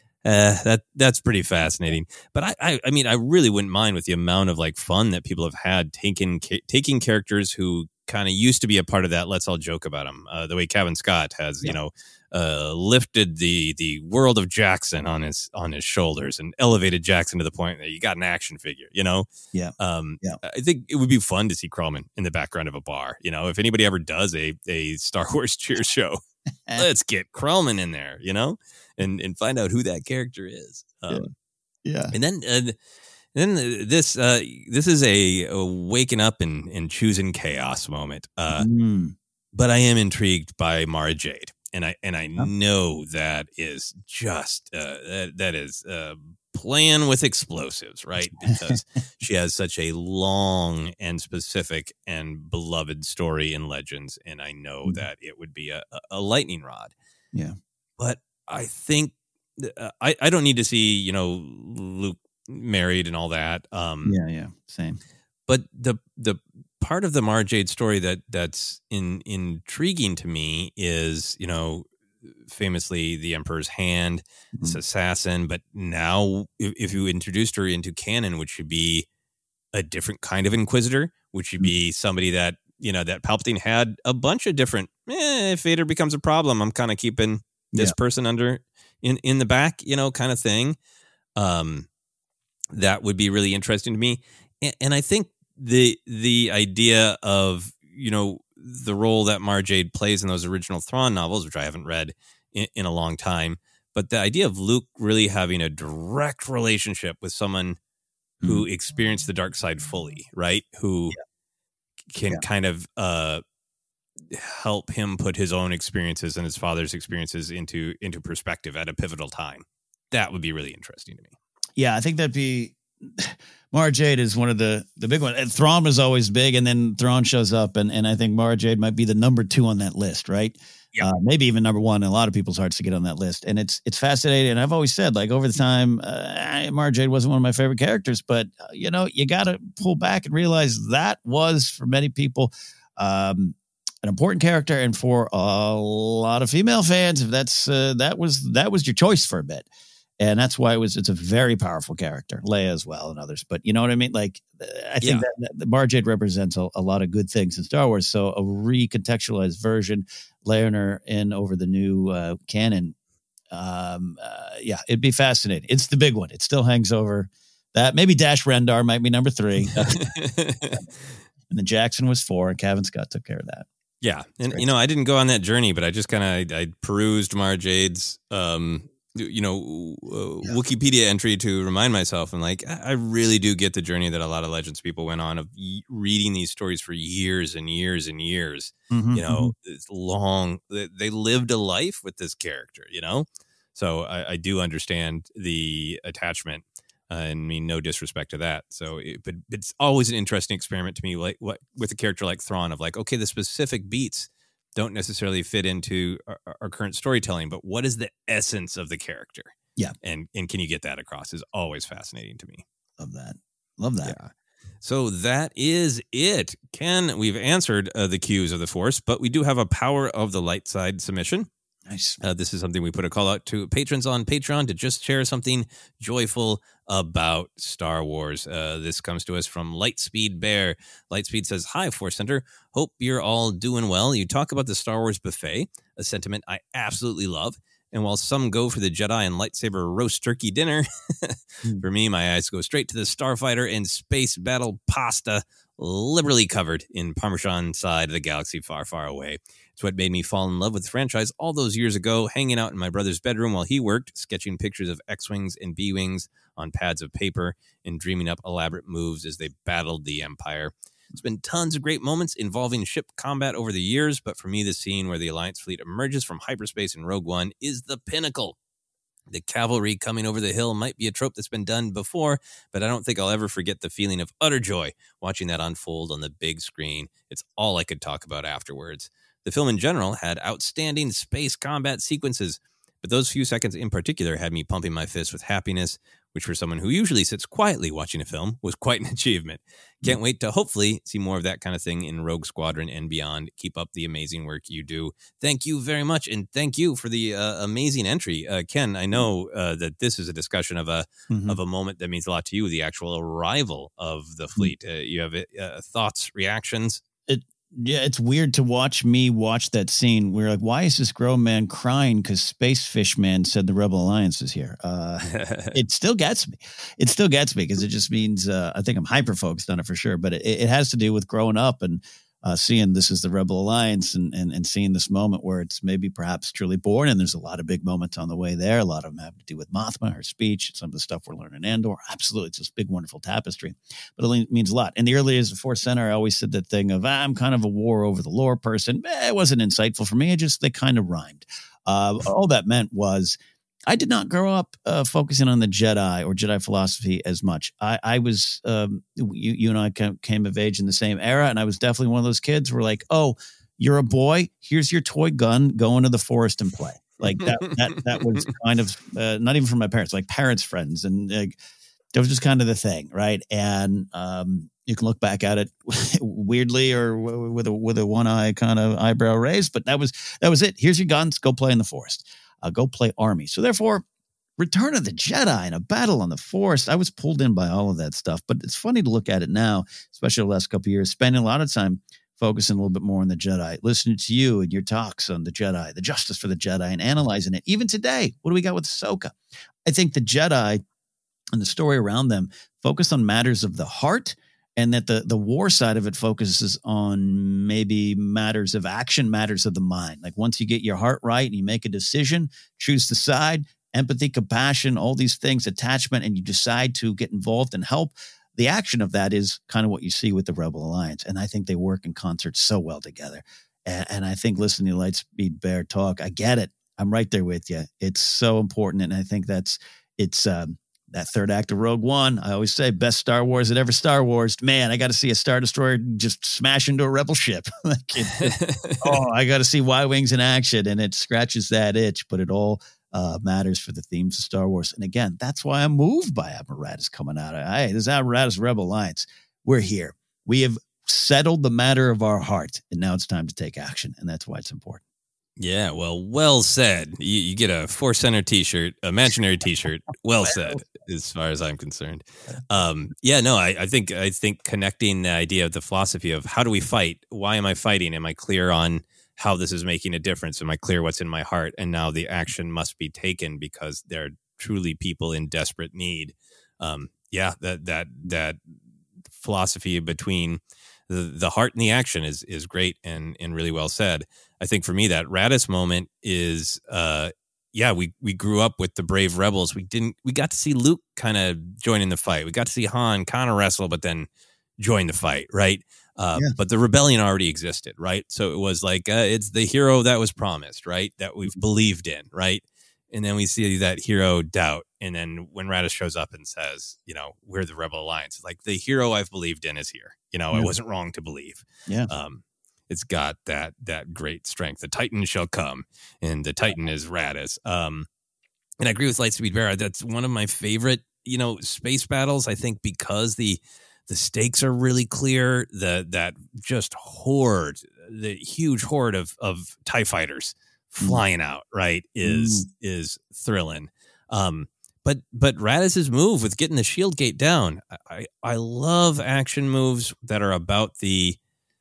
Uh, that that's pretty fascinating. But I, I, I mean, I really wouldn't mind with the amount of like fun that people have had taking ca- taking characters who kind of used to be a part of that. Let's all joke about them. Uh, the way Kevin Scott has, yeah. you know, uh, lifted the the world of Jackson on his on his shoulders and elevated Jackson to the point that you got an action figure. You know, yeah, um, yeah. I think it would be fun to see Krellman in the background of a bar. You know, if anybody ever does a a Star Wars cheer show, let's get Krellman in there. You know. And and find out who that character is. Um, yeah. yeah. And then uh, then this uh, this is a, a waking up and, and choosing chaos moment. Uh, mm. But I am intrigued by Mara Jade, and I and I huh? know that is just uh, that that is uh, playing with explosives, right? Because she has such a long and specific and beloved story in Legends, and I know mm. that it would be a, a lightning rod. Yeah, but. I think uh, I, I don't need to see, you know, Luke married and all that. Um, yeah, yeah, same. But the the part of the Mara Jade story that that's in, intriguing to me is, you know, famously the Emperor's Hand, mm-hmm. this assassin. But now, if, if you introduced her into canon, would she be a different kind of Inquisitor? Would she mm-hmm. be somebody that, you know, that Palpatine had a bunch of different, eh, if Vader becomes a problem, I'm kind of keeping this yeah. person under in, in the back, you know, kind of thing. Um, that would be really interesting to me. And, and I think the, the idea of, you know, the role that Mara Jade plays in those original Thrawn novels, which I haven't read in, in a long time, but the idea of Luke really having a direct relationship with someone mm. who experienced the dark side fully, right? Who yeah. can yeah. kind of, uh, help him put his own experiences and his father's experiences into into perspective at a pivotal time. That would be really interesting to me. Yeah, I think that'd be Mara Jade is one of the the big ones. And Thrawn was always big, and then Thrawn shows up, and and I think Mara Jade might be the number two on that list, right? Yeah, uh, maybe even number one in a lot of people's hearts to get on that list. And it's it's fascinating. And I've always said, like, over the time, uh, Mara Jade wasn't one of my favorite characters, but uh, you know, you got to pull back and realize that was for many people. Um, an important character, and for a lot of female fans, if that's uh, that was that was your choice for a bit, and that's why it was. It's a very powerful character, Leia as well, and others. But you know what I mean? Like, I think yeah. that, that the Mara Jade represents a, a lot of good things in Star Wars. So a recontextualized version, layering her in over the new uh, canon, um, uh, yeah, it'd be fascinating. It's the big one. It still hangs over that. Maybe Dash Rendar might be number three, and then Jackson was four, and Kevin Scott took care of that. Yeah. And, you know, I didn't go on that journey, but I just kind of, I, I perused Mara Jade's, um, you know, uh, yeah. Wikipedia entry to remind myself. And like, I really do get the journey that a lot of Legends people went on of y- reading these stories for years and years and years. Mm-hmm, you know, mm-hmm. it's long, they, they lived a life with this character, you know? So I, I do understand the attachment. Uh, and I mean, no disrespect to that. So, it, but it's always an interesting experiment to me, like what with a character like Thrawn, of like, okay, the specific beats don't necessarily fit into our, our current storytelling, but what is the essence of the character? Yeah, and and can you get that across? Is always fascinating to me. Love that. Love that. Yeah. So that is it. Ken, we've answered uh, the cues of the Force, but we do have a Power of the Light Side submission. Nice. Uh, this is something we put a call out to patrons on Patreon to just share something joyful about Star Wars. Uh, this comes to us from Lightspeed Bear. Lightspeed says, "Hi, Force Center. Hope you're all doing well. You talk about the Star Wars buffet, a sentiment I absolutely love. And while some go for the Jedi and lightsaber roast turkey dinner, for me, my eyes go straight to the Starfighter and space battle pasta, liberally covered in Parmesan side of the galaxy far, far away. It's what made me fall in love with the franchise all those years ago, hanging out in my brother's bedroom while he worked, sketching pictures of X-Wings and B-Wings on pads of paper and dreaming up elaborate moves as they battled the Empire. There's been tons of great moments involving ship combat over the years, but for me, the scene where the Alliance fleet emerges from hyperspace in Rogue One is the pinnacle. The cavalry coming over the hill might be a trope that's been done before, but I don't think I'll ever forget the feeling of utter joy watching that unfold on the big screen. It's all I could talk about afterwards. The film in general had outstanding space combat sequences, but those few seconds in particular had me pumping my fist with happiness, which for someone who usually sits quietly watching a film was quite an achievement. Can't wait to hopefully see more of that kind of thing in Rogue Squadron and beyond. Keep up the amazing work you do. Thank you very much, and thank you for the uh, amazing entry. Uh, Ken, I know uh, that this is a discussion of a mm-hmm. of a moment that means a lot to you, the actual arrival of the fleet. Uh, you have uh, thoughts, reactions? It Yeah, it's weird to watch me watch that scene. We're like, why is this grown man crying because Space Fish Man said the Rebel Alliance is here? Uh, it still gets me. It still gets me because it just means uh, I think I'm hyper-focused on it for sure. But it, it has to do with growing up and uh, seeing this is the Rebel Alliance and, and, and seeing this moment where it's maybe perhaps truly born. And there's a lot of big moments on the way there. A lot of them have to do with Mothma, her speech, some of the stuff we're learning in Andor. Absolutely. It's this big, wonderful tapestry. But it means a lot. In the early days of Force Center, I always said that thing of, ah, I'm kind of a war over the lore person. Eh, it wasn't insightful for me. It just, they kind of rhymed. Uh, all that meant was, I did not grow up uh, focusing on the Jedi or Jedi philosophy as much. I, I was, um, you, you and I came of age in the same era, and I was definitely one of those kids who were like, oh, you're a boy, here's your toy gun, go into the forest and play. Like that, that, that was kind of, uh, not even from my parents, like parents' friends. And like, that was just kind of the thing, right? And um, you can look back at it weirdly or w- with a with a one eye kind of eyebrow raised, but that was that was it. Here's your guns, go play in the forest. Uh, go play Army. So therefore, Return of the Jedi and a battle on the Force, I was pulled in by all of that stuff. But it's funny to look at it now, especially the last couple of years, spending a lot of time focusing a little bit more on the Jedi, listening to you and your talks on the Jedi, the justice for the Jedi, and analyzing it. Even today, what do we got with Ahsoka? I think the Jedi and the story around them focus on matters of the heart, and that the, the war side of it focuses on maybe matters of action, matters of the mind. Like once you get your heart right and you make a decision, choose the side, empathy, compassion, all these things, attachment, and you decide to get involved and help, the action of that is kind of what you see with the Rebel Alliance. And I think they work in concert so well together. And, and I think listening to Lightspeed Bear talk, I get it. I'm right there with you. It's so important. And I think that's, it's, um, that third act of Rogue One, I always say, best Star Wars that ever Star Wars. Man, I got to see a Star Destroyer just smash into a Rebel ship. like it, it, oh, I got to see Y-Wings in action, and it scratches that itch, but it all uh, matters for the themes of Star Wars. And again, that's why I'm moved by Admiral Raddus coming out. Hey, this is Admiral Raddus Rebel Alliance. We're here. We have settled the matter of our heart, and now it's time to take action, and that's why it's important. Yeah, well, well said. You, you get a Force Center T-shirt, imaginary T-shirt. Well said, as far as I'm concerned. Um, yeah, no, I, I think I think connecting the idea of the philosophy of how do we fight? Why am I fighting? Am I clear on how this is making a difference? Am I clear what's in my heart? And now the action must be taken because there are truly people in desperate need. Um, yeah, that that that philosophy between the, the heart and the action is is great and and really well said. I think for me, that Raddus moment is, uh, yeah, we we grew up with the brave rebels. We didn't, we got to see Luke kind of join in the fight. We got to see Han kind of wrestle, but then join the fight, right? Uh, yeah. But the rebellion already existed, right? So it was like, uh, it's the hero that was promised, right? That we've believed in, right? And then we see that hero doubt. And then when Raddus shows up and says, you know, we're the Rebel Alliance, like the hero I've believed in is here. You know, yeah. I wasn't wrong to believe. Yeah. Um, It's got that that great strength. The Titan shall come, and the Titan is Raddus. Um, and I agree with Lightspeed Bear. That's one of my favorite, you know, space battles. I think because the The stakes are really clear. The that just horde, the huge horde of of TIE fighters flying out, right, is mm. is thrilling. Um, but but Radiss's move with getting the shield gate down, I I love action moves that are about the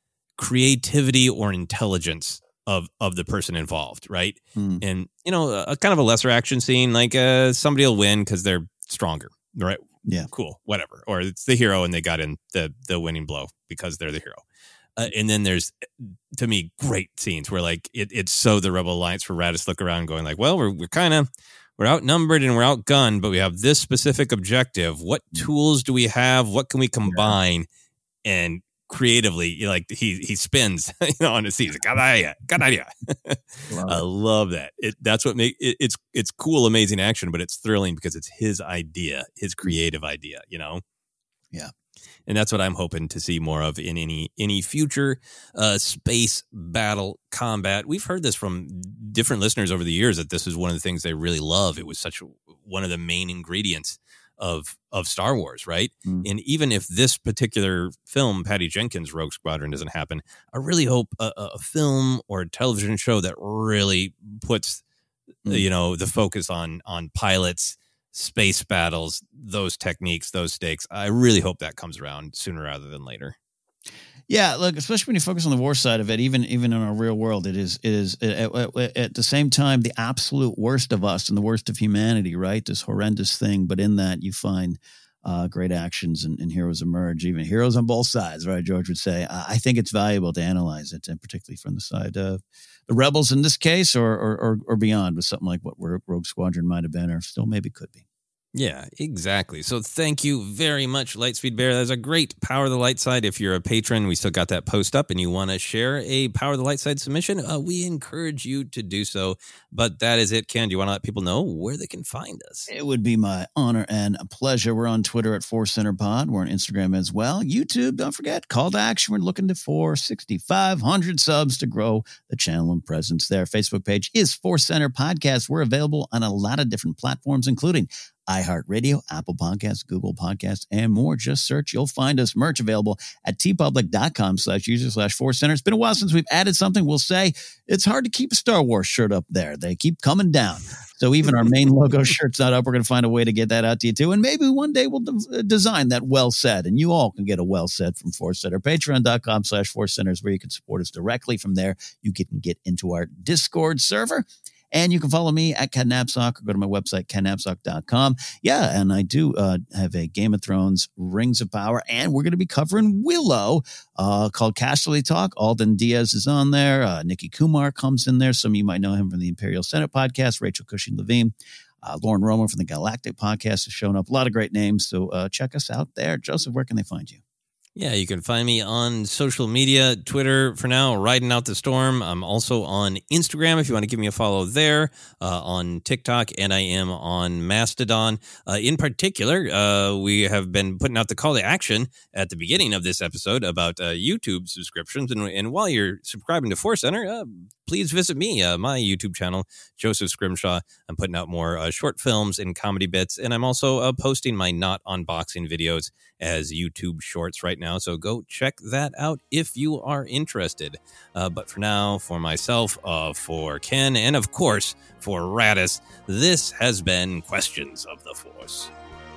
creativity or intelligence of of the person involved, right? Mm. And you know, a, a kind of a lesser action scene, like uh, somebody will win because they're stronger, right? Yeah, cool, whatever. Or it's the hero and they got in the the winning blow because they're the hero. Uh, and then there's, to me, great scenes where like it, it's so the Rebel Alliance for Raddus look around going like, well, we're we're kind of we're outnumbered and we're outgunned, but we have this specific objective. What tools do we have? What can we combine? Yeah. And creatively, like he he spins, you know, on his seat. Got idea, got idea. Love I love that. It that's what make it, it's it's cool, amazing action, but it's thrilling because it's his idea, his creative idea, you know. Yeah, and that's what I'm hoping to see more of in any any future uh, space battle combat. We've heard this from different listeners over the years that this is one of the things they really love. It was such a, one of the main ingredients of of Star Wars, right? Mm. And even if this particular film, Patty Jenkins' Rogue Squadron, doesn't happen, I really hope a, a film or a television show that really puts, mm. you know, the focus on on pilots, space battles, those techniques, those stakes. I really hope that comes around sooner rather than later. Yeah, look, especially when you focus on the war side of it, even even in our real world, it is it is at, at, at the same time the absolute worst of us and the worst of humanity, right? This horrendous thing, but in that you find uh, great actions and, and heroes emerge, even heroes on both sides, right? George would say. I think it's valuable to analyze it, and particularly from the side of the rebels in this case, or or or, or beyond, with something like what Rogue Squadron might have been, or still maybe could be. Yeah, exactly. So thank you very much, Lightspeed Bear. That's a great Power of the Light Side. If you're a patron, we still got that post up and you want to share a Power of the Light Side submission, uh, we encourage you to do so. But that is it. Ken, do you want to let people know where they can find us? It would be my honor and a pleasure. We're on Twitter at Force Center Pod. We're on Instagram as well. YouTube, don't forget, call to action. We're looking to for sixty-five hundred subs to grow the channel and presence there. Facebook page is Force Center Podcast. We're available on a lot of different platforms, including iHeartRadio, Apple Podcasts, Google Podcasts, and more. Just search. You'll find us. Merch available at tpublic.com slash user slash Force Center. It's been a while since we've added something. We'll say it's hard to keep a Star Wars shirt up there. They keep coming down. So even our main logo shirt's not up. We're going to find a way to get that out to you too. And maybe one day we'll de- design that well set, and you all can get a well set from Force Center. Patreon.com slash Force Center is where you can support us directly. From there, you can get into our Discord server. And you can follow me at Ken Napzok or go to my website, ken napzok dot com. Yeah, and I do uh, have a Game of Thrones Rings of Power, and we're going to be covering Willow uh, called Casterly Talk. Alden Diaz is on there. Uh, Nikki Kumar comes in there. Some of you might know him from the Imperial Senate podcast. Rachel Cushing-Levine. Uh, Lauren Roman from the Galactic podcast has shown up. A lot of great names, so uh, check us out there. Joseph, where can they find you? Yeah, you can find me on social media, Twitter for now, Riding Out the Storm. I'm also on Instagram if you want to give me a follow there, uh, on TikTok, and I am on Mastodon. Uh, in particular, uh, we have been putting out the call to action at the beginning of this episode about uh, YouTube subscriptions. And, and while you're subscribing to Force Center, uh, please visit me, uh, my YouTube channel, Joseph Scrimshaw. I'm putting out more uh, short films and comedy bits, and I'm also uh, posting my not unboxing videos as YouTube shorts right now. So go check that out if you are interested. Uh, but for now, for myself, uh, for Ken, and of course, for Raddus, this has been Questions of the Force.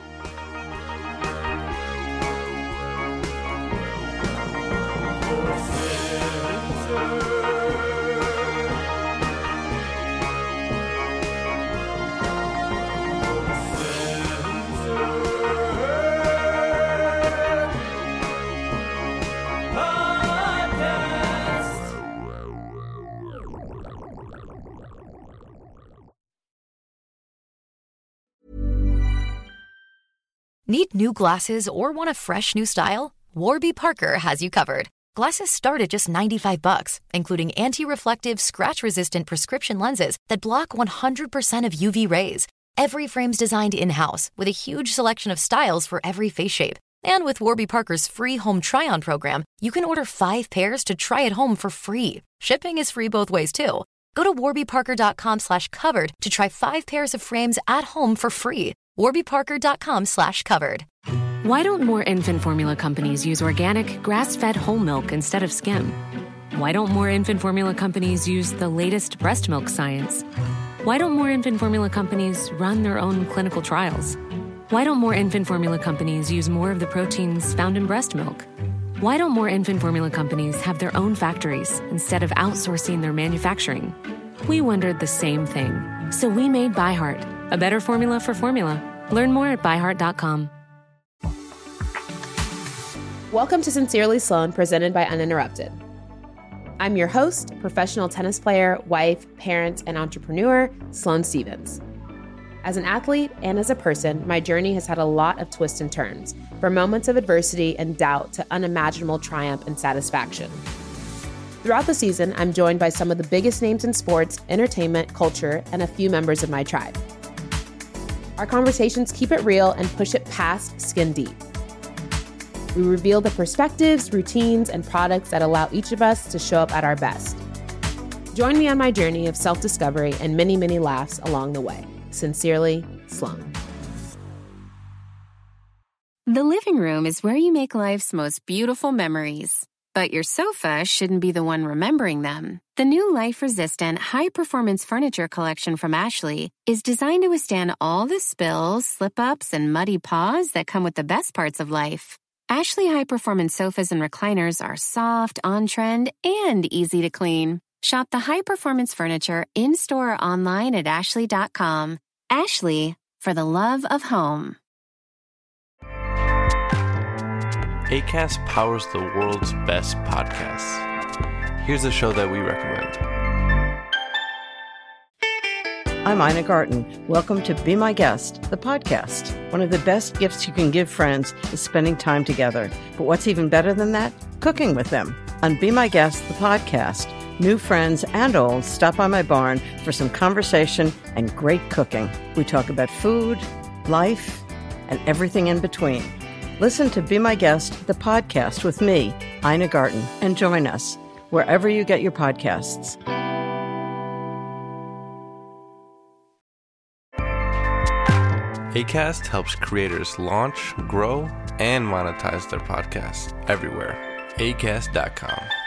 Need new glasses or want a fresh new style? Warby Parker has you covered. Glasses start at just ninety-five bucks, including anti-reflective, scratch-resistant prescription lenses that block one hundred percent of U V rays. Every frame's designed in-house with a huge selection of styles for every face shape. And with Warby Parker's free home try-on program, you can order five pairs to try at home for free. Shipping is free both ways, too. Go to warbyparker.com slash covered to try five pairs of frames at home for free. warbyparker.com slash covered. Why don't more infant formula companies use organic, grass-fed whole milk instead of skim? Why don't more infant formula companies use the latest breast milk science? Why don't more infant formula companies run their own clinical trials? Why don't more infant formula companies use more of the proteins found in breast milk? Why don't more infant formula companies have their own factories instead of outsourcing their manufacturing? We wondered the same thing. So we made ByHeart, a better formula for formula. Learn more at by heart dot com. Welcome to Sincerely Sloan, presented by Uninterrupted. I'm your host, professional tennis player, wife, parent, and entrepreneur, Sloane Stevens. As an athlete and as a person, my journey has had a lot of twists and turns, from moments of adversity and doubt to unimaginable triumph and satisfaction. Throughout the season, I'm joined by some of the biggest names in sports, entertainment, culture, and a few members of my tribe. Our conversations keep it real and push it past skin deep. We reveal the perspectives, routines, and products that allow each of us to show up at our best. Join me on my journey of self-discovery and many, many laughs along the way. Sincerely, Sloane. The living room is where you make life's most beautiful memories. But your sofa shouldn't be the one remembering them. The new life-resistant, high-performance furniture collection from Ashley is designed to withstand all the spills, slip-ups, and muddy paws that come with the best parts of life. Ashley high-performance sofas and recliners are soft, on-trend, and easy to clean. Shop the high-performance furniture in-store or online at ashley dot com. Ashley, for the love of home. Acast powers the world's best podcasts. Here's a show that we recommend. I'm Ina Garten. Welcome to Be My Guest, the podcast. One of the best gifts you can give friends is spending time together. But what's even better than that? Cooking with them. On Be My Guest, the podcast, new friends and old stop by my barn for some conversation and great cooking. We talk about food, life, and everything in between. Listen to Be My Guest, the podcast with me, Ina Garten, and join us wherever you get your podcasts. Acast helps creators launch, grow, and monetize their podcasts everywhere. acast dot com.